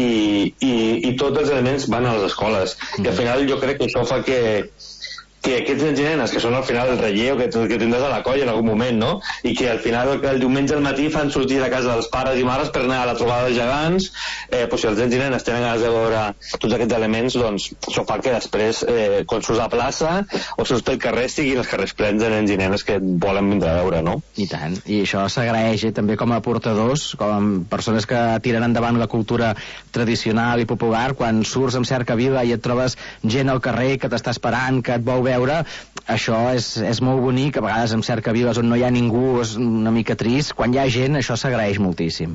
i tots els elements van a les escoles, i al final jo crec que això fa que aquests nens i nenes, que són al final el relleu que tindràs a la colla en algun moment, no? I que al final el diumenge al matí fan sortir de casa dels pares i mares per anar a la trobada de gegants, si els nens i nenes tenen ganes de veure tots aquests elements, doncs això fa que després, quan surts a plaça o surts pel carrer, estiguin els carrers plens de nens i nenes que volen vindre a veure, no? I tant, i això s'agraeix també com a portadors, com a persones que tiren endavant la cultura tradicional i popular. Quan surts amb cercavila i et trobes gent al carrer que t'està esperant, que et vol veure, això és molt bonic. A vegades amb cercaviles on no hi ha ningú és una mica trist. Quan hi ha gent, això s'agraeix moltíssim.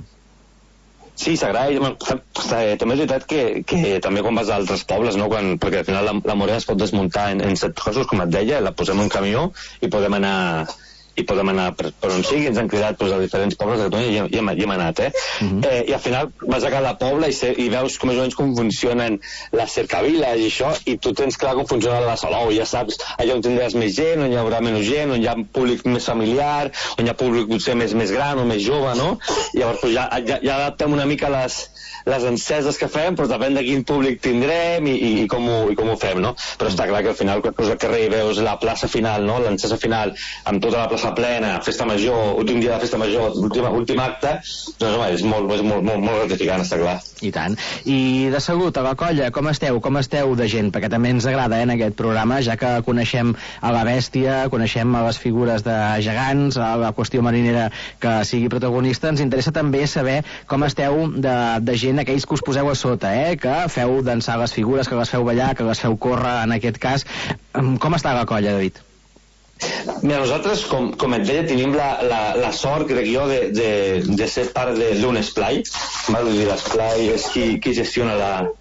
Sí, s'agraeix. També és veritat que també quan vas a altres pobles, no? Perquè al final la morena es pot desmuntar en 7 cossos, com et deia, la posem en un camió i podem anar per on sigui. Ens han cridat a diferents pobles de Catalunya i hem anat, i al final vas a cada poble i veus més o menys com funcionen les cercaviles i això, i tu tens clar com funciona la Salou, ja saps allà on tindràs més gent, on hi haurà menys gent, on hi ha públic més familiar, on hi ha públic potser més gran o més jove, no? Llavors ja adaptem una mica les enceses que fem, però depèn de quin públic tindrem i com ho fem, no? Però està clar que al final quan surts al carrer i veus la plaça final, no? L'encesa final, amb tota la plaça plena, festa major, últim dia de festa major, últim acte, doncs home, és molt gratificant, està clar. I tant. I de salut, a la colla, com esteu? Com esteu de gent? Perquè també ens agrada, en aquest programa, ja que coneixem a la bèstia, coneixem a les figures de gegants, a la qüestió marinera que sigui protagonista, ens interessa també saber com esteu de gent, aquells que us poseu a sota, que feu dansar les figures, que les feu ballar, que les feu córrer, en aquest cas. Com està la colla, David? Mira, nosaltres, com et deia, tenim la sort, crec jo, de ser part d'un esplai. Vull dir, l'esplai és qui gestiona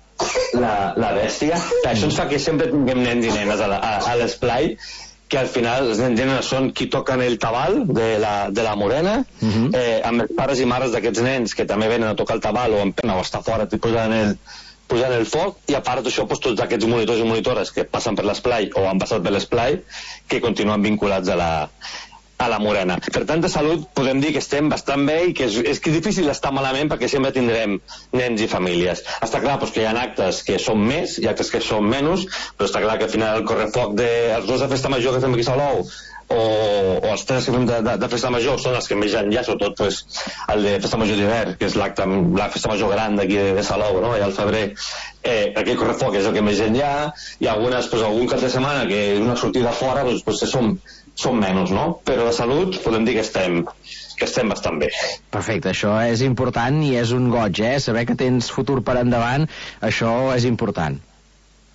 la bèstia. Això ens fa que sempre tinguem nens i nenes a l'esplai, que al final els nens i nenes són qui toquen el tabal de la morena, amb els pares i mares d'aquests nens que també venen a tocar el tabal o estar fora posant el foc, i a part d'això tots aquests monitors i monitores que passen per l'esplai o han passat per l'esplai, que continuen vinculats a la morena. Per tant, de salut podem dir que estem bastant bé, i que és difícil estar malament perquè sempre tindrem nens i famílies. Està clar que hi ha actes que són més i actes que són menys, però està clar que al final el correfoc dels 2 de festa major que fem aquí a Salou o els 3 que fem de festa major són els que més enllà, sobretot el de festa major d'hivern, que és la festa major gran d'aquí de Salou, no? Allà al febrer, aquell correfoc és el que més enllà, i algunes, algun cap de setmana que és una sortida fora, són menys, no? Però de salut podem dir que estem bastant bé. Perfecte, això és important i és un goig, saber que tens futur per endavant, això és important.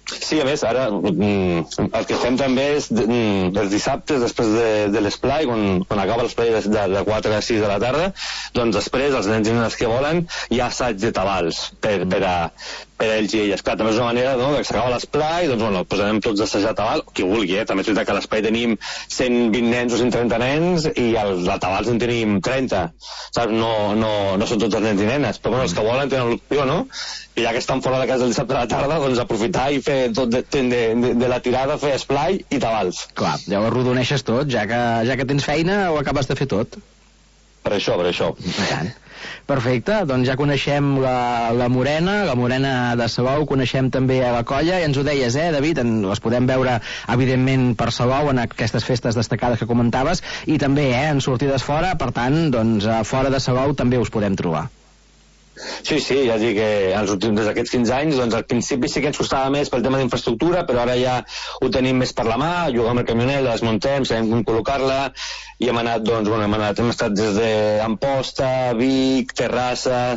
Sí, a més, ara el que fem també és els dissabtes, després de l'esplai, quan acaba l'esplai de 4 a 6 de la tarda, doncs després els nens i nenes que volen hi ha assaig de tabals per a ells i elles. Clar, també és una manera, no?, que s'acaba l'esplai, doncs bueno, posarem tots a assajar tabal, qui vulgui, també és veritat que a l'esplai tenim 120 nens o 130 nens i a tabals en tenim 30, saps? No són tots els nens i nenes, però bueno, els que volen tenen l'opció, no? I ja que estan fora de casa el dissabte a la tarda, doncs aprofitar i fer tot de la tirada, fer esplai i tabals. Clar, ja ho arrodoneixes tot, ja que tens feina ho acabes de fer tot. Per això. Perfecte, doncs ja coneixem la Morena de Salou, coneixem també a la Colla, i ens ho deies, David, les podem veure evidentment per Salou en aquestes festes destacades que comentaves, i també en sortides fora, per tant, doncs fora de Salou també us podem trobar. Sí, ja dic que des d'aquests 15 anys, doncs al principi sí que ens costava més pel tema d'infraestructura, però ara ja ho tenim més per la mà, juguem el camionet, la desmuntem, sabem com col·locar-la, i hem estat des d'Amposta, Vic, Terrassa,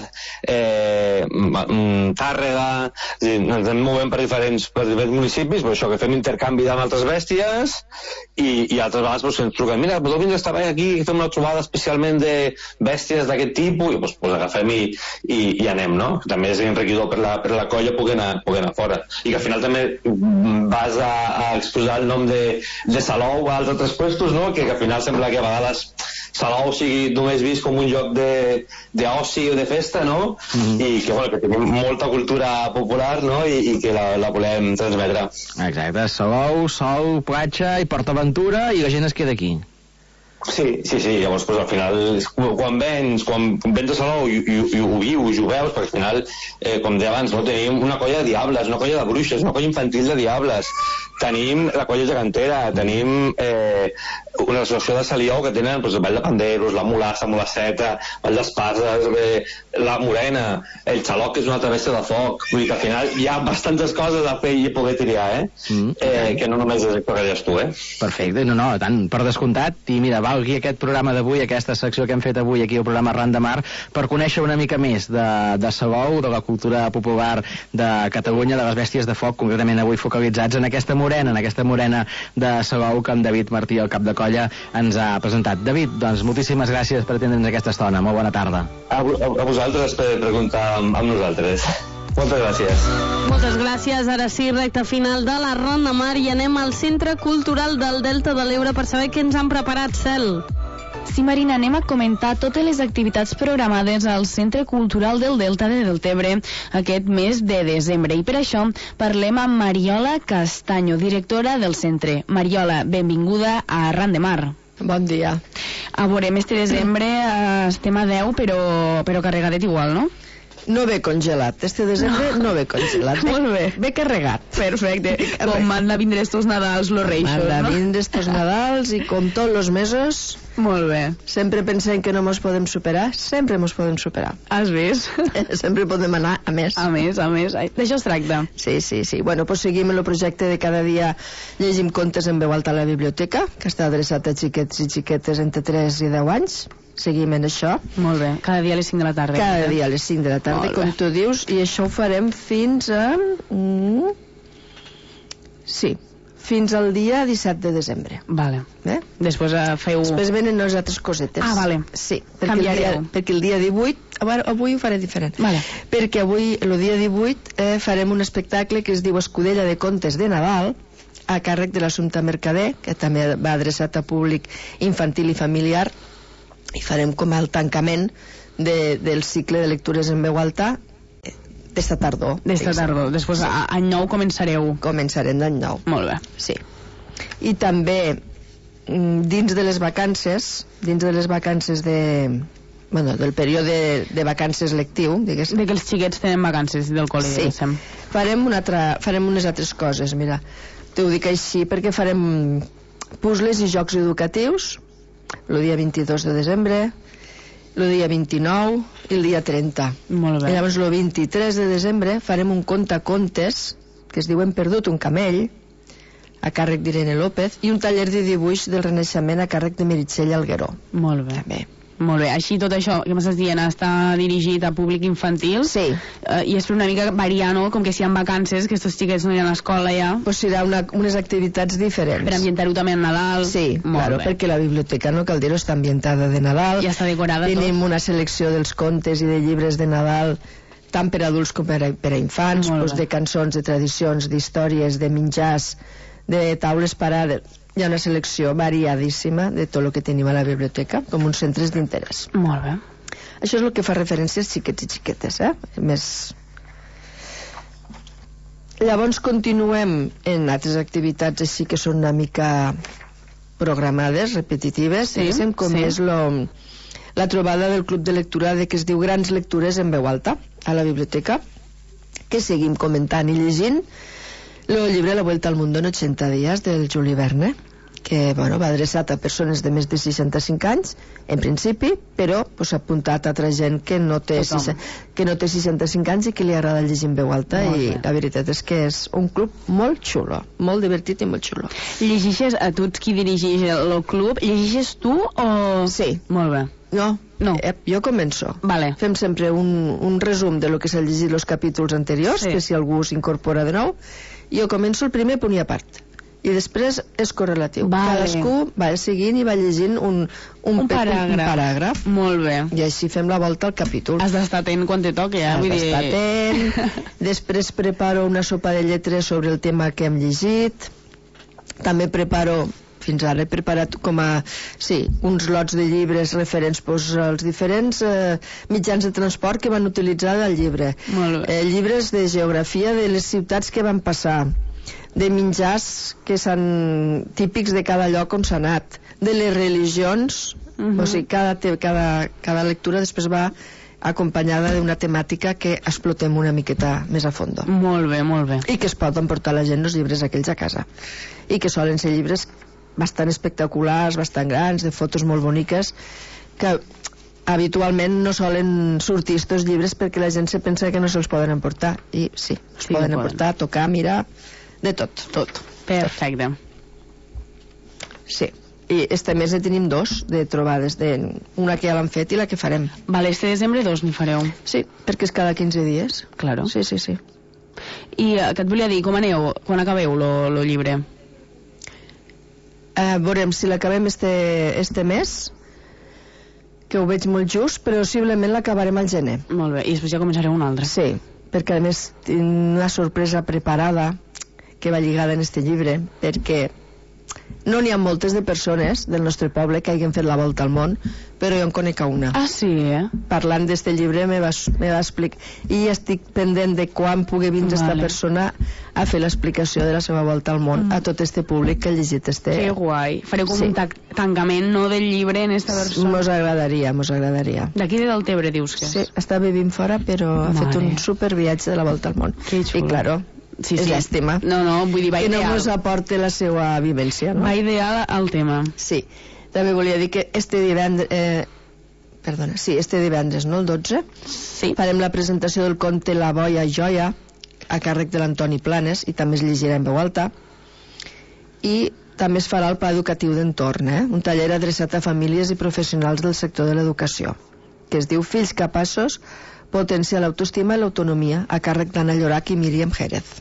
Tàrrega, ens en movem per diferents municipis, però això, que fem intercanvi amb altres bèsties, i altres vegades doncs, ens truquen, mira, podeu vindre a estar aquí, fem una trobada especialment de bèsties d'aquest tipus, i doncs agafem i anem, no? També és enriquidor per la colla poder anar fora. I que al final també vas a exposar el nom de Salou a altres puestos, no? Que al final sembla que a vegades Salou sigui només vist com un lloc d'oci o de festa, no? I que tenim molta cultura popular, no? I que la volem transmetre. Exacte, Salou, sol, platja i PortAventura, i la gent es queda aquí. Sí, llavors al final quan vens a Salou i ho vius, ho veus, perquè al final, com deia abans, no, tenim una colla de diables, una colla de bruixes, una colla infantil de diables, tenim la colla gegantera, tenim una associació de Saliou que tenen el Ball de Panderos, la Mulassa, Mulasseta, Ball d'Espases, la Morena, el Xaloc, que és una altra bèstia de foc. Vull dir que al final hi ha bastantes coses a fer i a poder triar, que no només és el que deies tu, Perfecte, no, tant per descomptat. I mira, valgui aquest programa d'avui, aquesta secció que hem fet avui aquí al programa Arran de Mar, per conèixer una mica més de Salou, de la cultura popular de Catalunya, de les bèsties de foc, concretament avui focalitzats en aquesta morena de Salou que en David Martí, el cap de colla, ens ha presentat. David, doncs moltíssimes gràcies per atendre'ns aquesta estona. Molt bona tarda. A vosaltres per preguntar amb nosaltres. Moltes gràcies. Moltes gràcies. Ara sí, recta final de la Ronda Mar i anem al Centre Cultural del Delta de l'Ebre per saber què ens han preparat, Cel. Sí, Marina, anem a comentar totes les activitats programades al Centre Cultural del Delta de Deltebre aquest mes de desembre. I per això parlem amb Mariola Castaño, directora del centre. Mariola, benvinguda a Arran de Mar. Bon dia. A veurem, este desembre estem a 10, però carregadet igual, no? No ve congelat. Este desembre no ve congelat. Molt bé. Ve carregat. Perfecte. Com han de vindre estos Nadals, los Reixos, no? Han de vindre estos Nadals i com tots els mesos. Molt bé. Sempre pensem que no mos podem superar. Sempre mos podem superar. Has vist? Sempre podem anar a més. A més. D'això es tracta. Sí. Bueno, pues seguim el projecte de cada dia llegim contes en veu alta a la biblioteca, que està adreçat a xiquets i xiquetes entre 3 i 10 anys. Seguim en això. Molt bé, cada dia a les 5 de la tarda. Cada dia a les 5 de la tarda, com tu dius, i això ho farem fins a... Sí, fins al dia 17 de desembre. Vale. Després feu... Després venen les altres cosetes. Ah, vale. Sí, perquè el dia 18... Avui ho faré diferent. Vale. Perquè avui, el dia 18, farem un espectacle que es diu Escudella de Contes de Nadal, a càrrec de l'Assumpta Mercader, que també va adreçat a públic infantil i familiar, i farem com el tancament del cicle de lectures en veu alta d'esta tardor. Després any nou començareu. Començarem d'any nou. Molt bé. Sí. I també dins de les vacances del període de vacances lectiu, diguéssim. De que els xiquets tenen vacances del col·le, diguéssim. Farem unes altres coses, mira. T'ho dic així perquè farem puzzles i jocs educatius el dia 22 de desembre, el dia 29 i el dia 30. Molt bé. I llavors el 23 de desembre farem un contacontes que es diu Hem perdut un camell, a càrrec d'Irene López, i un taller de dibuix del Renaixement a càrrec de Meritxell Algueró. Molt bé. També. Molt bé, així tot això que m'estàs dient està dirigit a públic infantil. Sí. I és una mica variar, no? Com que si hi ha vacances, que estos xiquets no iran a l'escola ja. Pues serà unes activitats diferents. Per ambientar-ho també en Nadal. Sí, claro, perquè la biblioteca, no cal dir-ho, està ambientada de Nadal. Ja està decorada tot. Tenim una selecció dels contes i de llibres de Nadal tant per adults com per a infants, doncs de cançons, de tradicions, d'històries, de menjars, de taules parades. Hi ha una selecció variadíssima de tot el que tenim a la biblioteca, com uns centres d'interès. Molt bé. Això és el que fa referència als xiquets i xiquetes, Més... Llavors continuem en altres activitats així que són una mica programades, repetitives, com és la trobada del club de lectura que es diu Grans Lectures en veu alta a la biblioteca, que seguim comentant i llegint el llibre La Vuelta al Mundo en 80 días del Juli Verne, que va adreçat a persones de més de 65 anys en principi, però ha apuntat a altra gent que no té 65 anys i que li agrada llegir en veu alta, i la veritat és que és un club molt xulo, molt divertit i molt xulo. Llegixes a tu qui dirigeix el club? Llegixes tu o...? Sí. Molt bé. No. Jo començo. Vale. Fem sempre un resum de lo que s'ha llegit els capítols anteriors, per si algú s'incorpora de nou. Jo començo el primer punt i a part. I després és correlatiu. Cadascú va seguint i va llegint un paràgraf. Molt bé. I així fem la volta al capítol. Has d'estar atent quan te toqui, Has d'estar atent. Després preparo una sopa de lletres sobre el tema que hem llegit. També preparo... Fins ara he preparat uns lots de llibres referents als diferents mitjans de transport que van utilitzar del llibre. Llibres de geografia de les ciutats que van passar, de menjars que són típics de cada lloc on s'ha anat, de les religions, o sigui, cada lectura després va acompanyada d'una temàtica que explotem una miqueta més a fondo. Molt bé, molt bé. I que es pot emportar la gent els llibres aquells a casa. I que solen ser llibres bastant espectaculars, bastant grans, de fotos molt boniques, que habitualment no solen sortir estos llibres perquè la gent se pensa que no se'ls poden emportar, i sí, els poden emportar, tocar, mirar, de tot. Perfecte. Sí, i este mes en tenim dos de trobades, una que ja l'han fet i la que farem. Vale, este desembre dos n'hi fareu. Sí, perquè és cada 15 dies. Claro. Sí. I què et volia dir, com aneu, quan acabeu el llibre? Veurem si l'acabem este mes, que ho veig molt just, però possiblement l'acabarem al gener. Molt bé, i després ja començareu un altre. Sí, perquè a més tinc una sorpresa preparada que va lligada en este llibre, perquè no n'hi ha moltes de persones del nostre poble que hagin fet la volta al món, però jo en conec una. Ah, sí, Parlant d'este llibre me va explicar, i estic pendent de quan pugui vindre esta persona a fer l'explicació de la seva volta al món a tot este públic que ha llegit este... Que guai. Fareu com un tancament, no, del llibre en esta persona? Mos agradaria. D'aquí de Deltebre, dius que és? Sí, està vivint fora, però ha fet un superviatge de la volta al món. Que xulo. I claro, és llàstima vull dir, que no mos aporte la seva vivència, no? Va ideal el tema. Sí, també volia dir que este divendres, no, el 12, farem la presentació del conte La boia joia a càrrec de l'Antoni Planes, i també es llegirà en veu alta, i també es farà el pla educatiu d'entorn, un taller adreçat a famílies i professionals del sector de l'educació, que es diu Fills capaços, potenciar l'autoestima i l'autonomia, a càrrec d'Anna Llorach i Míriam Jerez.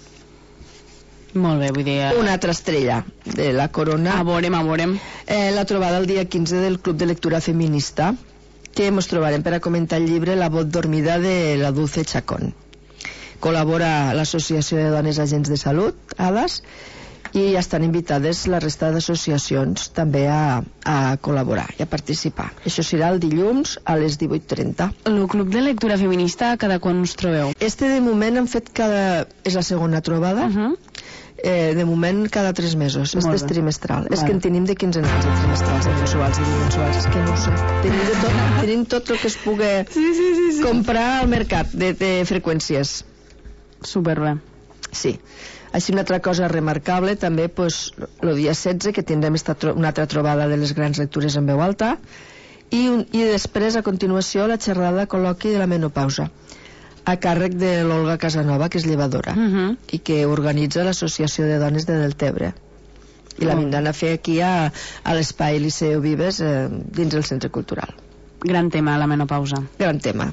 Molt bé, vull dir... Una altra estrella de la corona. A veurem. La trobada el dia 15 del Club de Lectura Feminista, que ens trobarem per a comentar el llibre La voz dormida de la Dulce Chacón. Col·labora l'Associació de Dones Agents de Salut, ADAS, i estan invitades la resta d'associacions també a col·laborar i a participar. Això serà el dilluns a les 18:30. El Club de Lectura Feminista, cada quan us trobeu? De moment han fet és la segona trobada, de moment cada 3 mesos. És trimestral. És que en tenim de quinzenals, de trimestrals, de mensuals, de bimensuals, és que no ho sé. Tenim de tot, tenim tot el que es pugui comprar al mercat de freqüències. Superbé. Sí. Així, una altra cosa remarcable també, el dia 16, que tindrem una altra trobada de les grans lectures en veu alta, i després, a continuació, la xerrada col·loqui de la menopausa, a càrrec de l'Olga Casanova, que és llevadora, i que organitza l'Associació de Dones de Deltebre. I la vindran a fer aquí a l'Espai Liceu Vives, dins del Centre Cultural. Gran tema, la menopausa. Gran tema.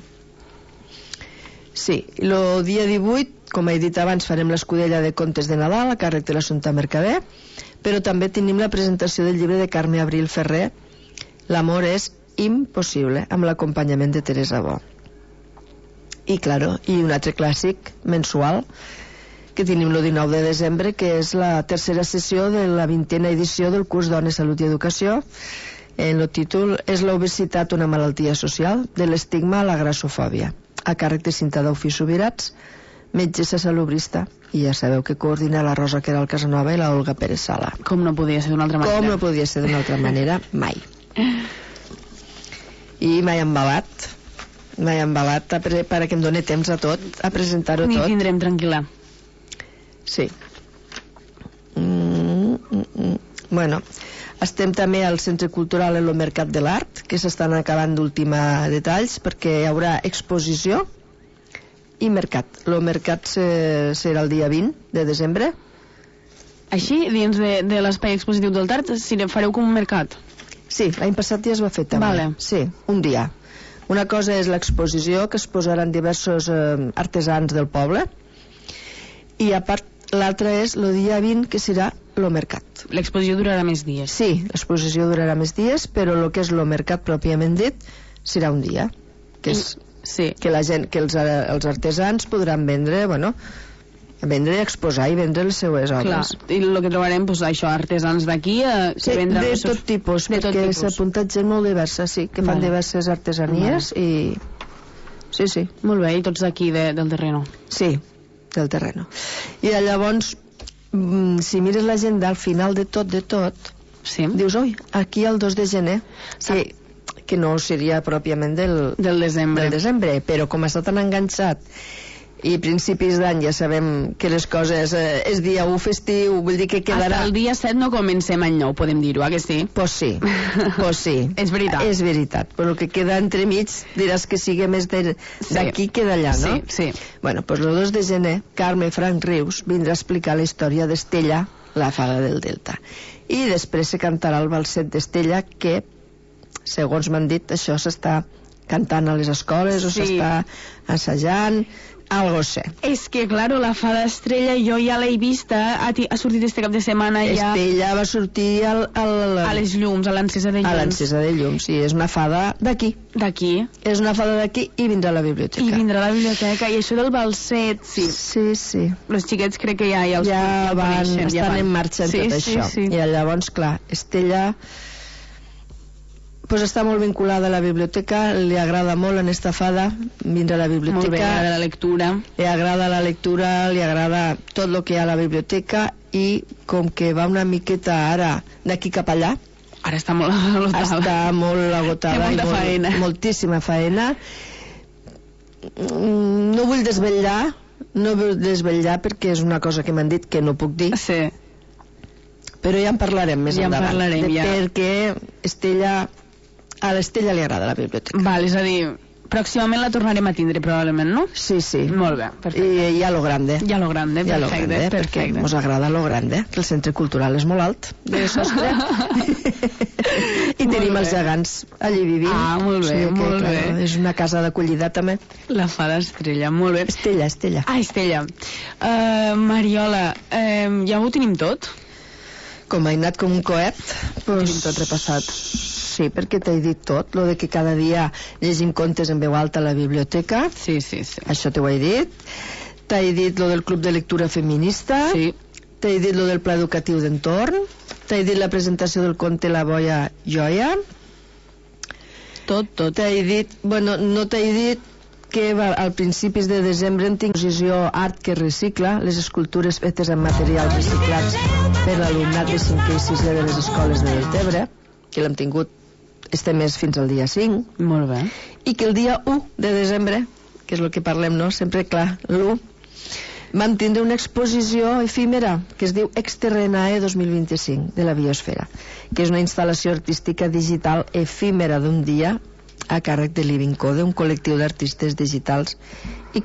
Sí, el dia 18, com he dit abans, farem l'escudella de contes de Nadal a càrrec de l'Assumpta Mercader, però també tenim la presentació del llibre de Carme Abril Ferrer, L'amor és impossible, amb l'acompanyament de Teresa Bo. I, claro, i un altre clàssic mensual que tenim el 19 de desembre, que és la tercera sessió de la 20a edició del curs Dones, Salut i Educació. El títol és l'obesitat, una malaltia social, de l'estigma a la grassofòbia, a càrrec de Cinta Daufí Subirats, metgessa salubrista, i ja sabeu que coordina la Rosa Queralt Casanova i la Olga Pérez Sala. Com no podia ser d'una altra manera. Com no podia ser d'una altra manera, mai. I m'he embalat perquè em doni temps a tot, a presentar-ho tot. Ni tindrem tranquil·la. Sí. Bueno, estem també al Centre Cultural en el Mercat de l'Art, que s'estan acabant d'última detalls, perquè hi haurà exposició i mercat. El mercat serà el dia 20 de desembre. Així, dins de l'espai expositiu del Tart, fareu com un mercat? Sí, l'any passat ja es va fer també. Vale. Sí, un dia. Una cosa és l'exposició, que es posaran diversos artesans del poble, i a part l'altra és el dia 20, que serà el mercat. L'exposició durarà més dies? Sí, l'exposició durarà més dies, però el que és el mercat pròpiament dit serà un dia, que és que la gent, que els artesans podran vendre, vendre, exposar i vendre les seues obres. Clar, i el que trobarem, doncs, això, artesans d'aquí... Sí, de tot tipus, perquè s'ha apuntat gent molt diversa, sí, que fan diverses artesanies i... Sí. Molt bé, i tots d'aquí, del terreno. Sí, del terreno. I llavors, si mires l'agenda al final de tot, dius, oi, aquí el 2 de gener, que no seria pròpiament del desembre, però com està tan enganxat i principis d'any ja sabem que les coses és dia 1 festiu, vull dir que quedarà... Hasta el dia 7 no comencem any nou, podem dir-ho, que sí? Pues sí. És veritat. És veritat, però el que queda entremig diràs que sigui més d'aquí que d'allà, no? Sí. Bueno, pues el 2 de gener, Carme Frank Rius vindrà a explicar la història d'Estella, la fada del Delta. I després se cantarà el balset d'Estella, que, segons m'han dit, això s'està cantant a les escoles o s'està assajant... Algo sé. És que, claro, la fada Estrella jo ja l'he vista, ha sortit este cap de setmana ja... Estella va sortir a les llums, a l'encesa de llums. A l'encesa de llums, sí, és una fada d'aquí. D'aquí. És una fada d'aquí i vindrà a la biblioteca. I això del balset, sí. Sí. Els xiquets crec que ja els coneixen. Estan en marxa en tot això. Sí. I llavors, clar, Estella... Pues està molt vinculada a la biblioteca, li agrada molt en esta fada vindre a la biblioteca. Molt bé, agrada la lectura. Li agrada la lectura, li agrada tot el que hi ha a la biblioteca, i com que va una miqueta ara d'aquí cap allà, ara està molt agotada. Està molt agotada. Té molta faena. Moltíssima faena. No vull desvetllar perquè és una cosa que m'han dit que no puc dir. Sí. Però ja en parlarem més endavant. Ja. Perquè a l'Estella li agrada la biblioteca. Val, és a dir, pròximament la tornarem a tindre, probablement, no? Sí. Molt bé, perfecte. I ja lo grande. Perfecte. Perquè mos agrada lo grande, que el centre cultural és molt alt, de sostre. I tenim els gegants allí vivint. Molt bé, molt bé. És una casa d'acollida, també. La fada Estrella, molt bé. Estella. Estella. Mariola, ja ho tenim tot? Com ha anat com un coet, tenim tot repassat. Sí, perquè t'he dit tot, lo de que cada dia llegim contes en veu alta a la biblioteca. Sí. Això t'ho he dit. T'he dit lo del club de lectura feminista. Sí. T'he dit lo del pla educatiu d'entorn. T'he dit la presentació del conte La boia joia. Tot. T'he dit, no t'he dit que al principis de desembre en tinc exposició Art que recicla, les escultures fetes amb materials reciclats per l'alumnat de 5è i 6è de les escoles de Deltebre, que l'hem tingut este mes fins al dia 5. Molt bé. I que el dia 1 de desembre, que és el que parlem, no? Sempre, clar, l'1, vam tindre una exposició efímera que es diu Exterrenae 2025, de la Biosfera, que és una instal·lació artística digital efímera d'un dia a càrrec de Living Code, un col·lectiu d'artistes digitals i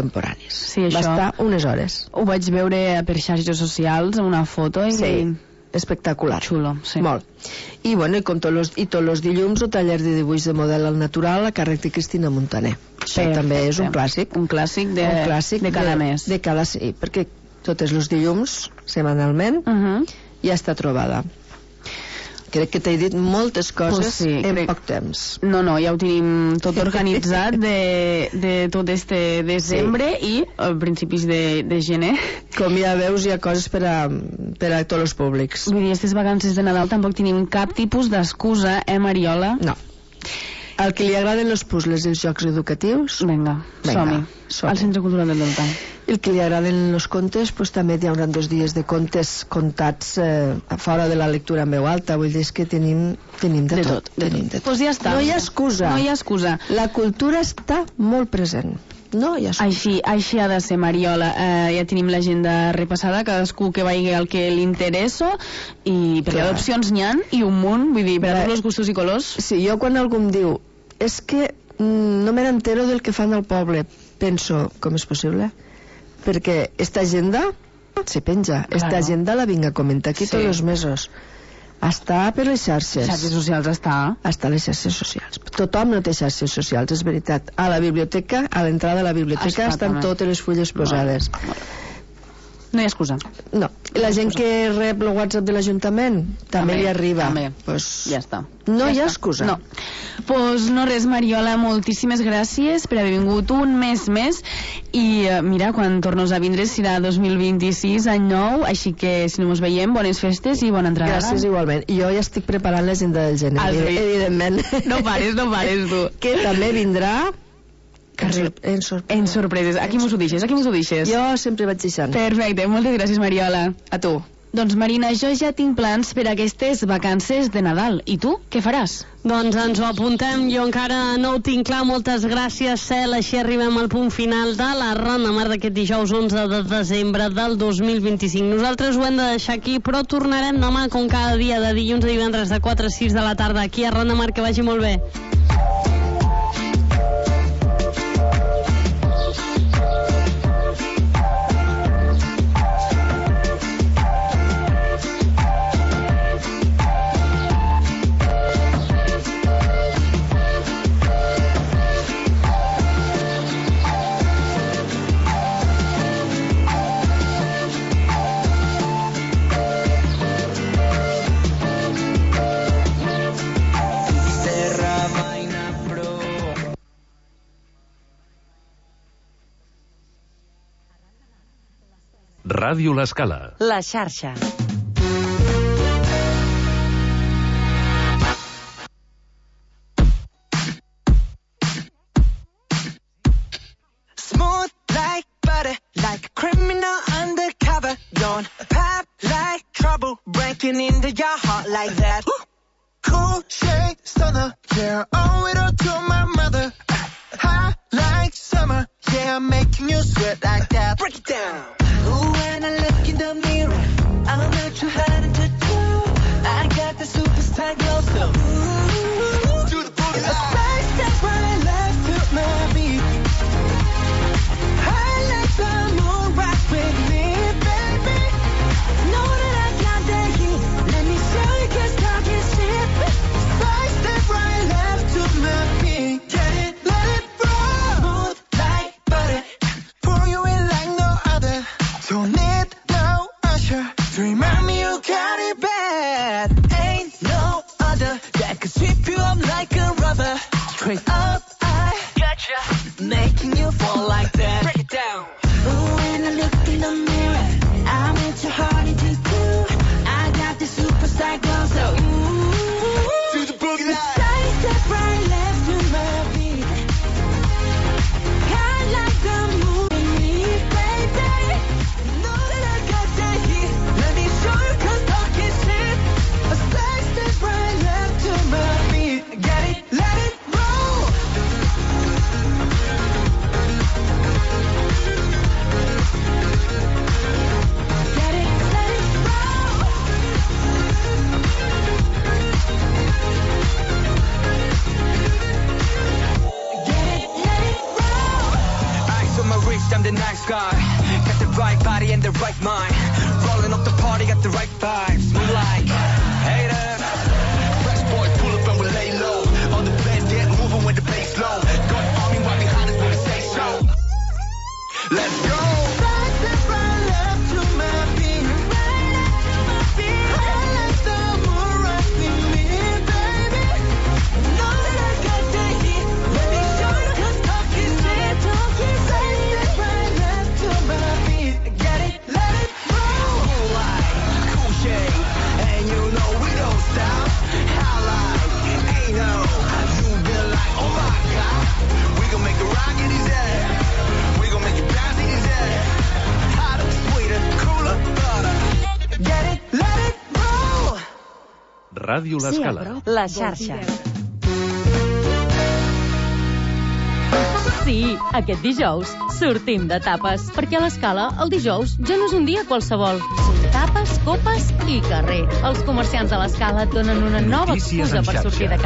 contemporanis. Sí, això... Va estar unes hores. Ho vaig veure per xarxes socials, una foto, i... Sí. espectacular. Xulo, sí. Molt. I bueno, i tots els dilluns el taller de dibuix de model al natural a càrrec de Cristina Montaner. Això també és un clàssic. Un clàssic de cada mes. De cada, sí, perquè tots els dilluns, setmanalment, ja està trobada. Crec que t'he dit moltes coses en poc temps. No, ja ho tenim tot organitzat de tot este desembre i a principis de gener. Com ja veus, hi ha coses per a tots els públics. Vull dir, aquestes vacances de Nadal tampoc tenim cap tipus d'excusa, Mariola? No. Al que li agraden els puzzles i els jocs educatius, vinga, som-hi. Al Centre Cultural del Delta. El que li agraden els contes, doncs també hi haurà 2 dies de contes contats fora de la lectura en veu alta. Vull dir que tenim de tot. Doncs ja està. No hi ha excusa. La cultura està molt present. No hi ha excusa. Així ha de ser, Mariola. Ja tenim l'agenda repassada, cadascú que vagi al que li interessa, i per adopcions n'hi ha, i un munt, vull dir, per a tots els gustos i colors. Sí, jo quan algú em diu és que no me n'entero del que fan al poble, penso, com és possible? Perquè esta agenda se penja, esta agenda la vinc a comentar aquí tots els mesos, està per les xarxes socials, està a les xarxes socials. Tothom no té xarxes socials, és veritat. A la biblioteca, a l'entrada de la biblioteca estan totes les fulles posades. No hi ha excusa. No. La gent que rep el WhatsApp de l'Ajuntament també li arriba. Ja està. No hi ha excusa. No. Pues no res, Mariola, moltíssimes gràcies per haver vingut un mes més, i mira, quan tornes a vindre serà 2026, any nou, així que si no ens veiem, bones festes i bona entrada. Gràcies igualment. Jo ja estic preparant l'agenda del gener, evidentment. No pares tu. Que també vindrà en sorpreses. Aquí mos ho deixes. Jo sempre vaig deixant. Perfecte, moltes gràcies, Mariola. A tu. Doncs Marina, jo ja tinc plans per a aquestes vacances de Nadal. I tu, què faràs? Doncs ens ho apuntem, jo encara no ho tinc clar. Moltes gràcies, Cel. Així arribem al punt final de la Ronda Mar d'aquest dijous 11 de desembre del 2025. Nosaltres ho hem de deixar aquí, però tornarem demà com cada dia, de dilluns a divendres de 4 a 6 de la tarda aquí a Ronda Mar. Que vagi molt bé. Ràdio L'Escala. La xarxa. Smooth like butter, like a criminal undercover. Don't pop like trouble, breaking into your heart like that. Cool shade stunner, yeah, owe it all to my mother. High like summer, yeah, I'm making you sweat like that. Break it down. When I look in the mirror, I'm not too hard to do. I got the superstar glow, so ooh, do the booty. A spice that's right left to my beat. I like the moon rock with me, baby. Know that I got the heat. Let me show you 'cause talk is cheap. Spice that's right left to my beat. Get it, let it roll. Smooth like butter, pour you in like no other. Don't need no usher to remind me you got it bad. Ain't no other that could sweep you up like a rubber. Straight up, I gotcha, making you fall like that. Break it down. Ooh, when I look in the mirror, I'm into hard to do. I got the superstar glow, so ooh, do the boogie line. Side step right left to my beat. I like the moving me, baby. Know that I got that heat. Let me show you 'cause talk is cheap. A side step right left to my beat. Get it, let it roll. Get it, let it roll. Get it, let it roll. Ice on my wrist, I'm the nice guy. Got the right body and the right mind. Rolling up the party, got the right vibes. Move like haters. Fresh boys pull up and we lay low. On the bed, get moving with the bass low. Got army right behind us when we say so. Let's go. Right left, right left to my beat. I like the moon right with me, baby. Know that I got the heat. Let me show you 'cause talk is cheap. Right left, right left to my beat. Get it, let it roll. Like cool shade, and you know we don't stop. How like ain't no, you been like oh my god. We gon' make it rock in his head. We gon' make it bounce in his head. Hotter, sweeter, cooler, butter. Get it, let it roll. Ràdio L'Escala. La xarxa. Sí, aquest dijous sortim de tapes, perquè a l'Escala el dijous ja no és un dia qualsevol. Són tapes, copes i carrer. Els comerciants de l'Escala et donen una nova Notícies excusa en per sortir xarxa. de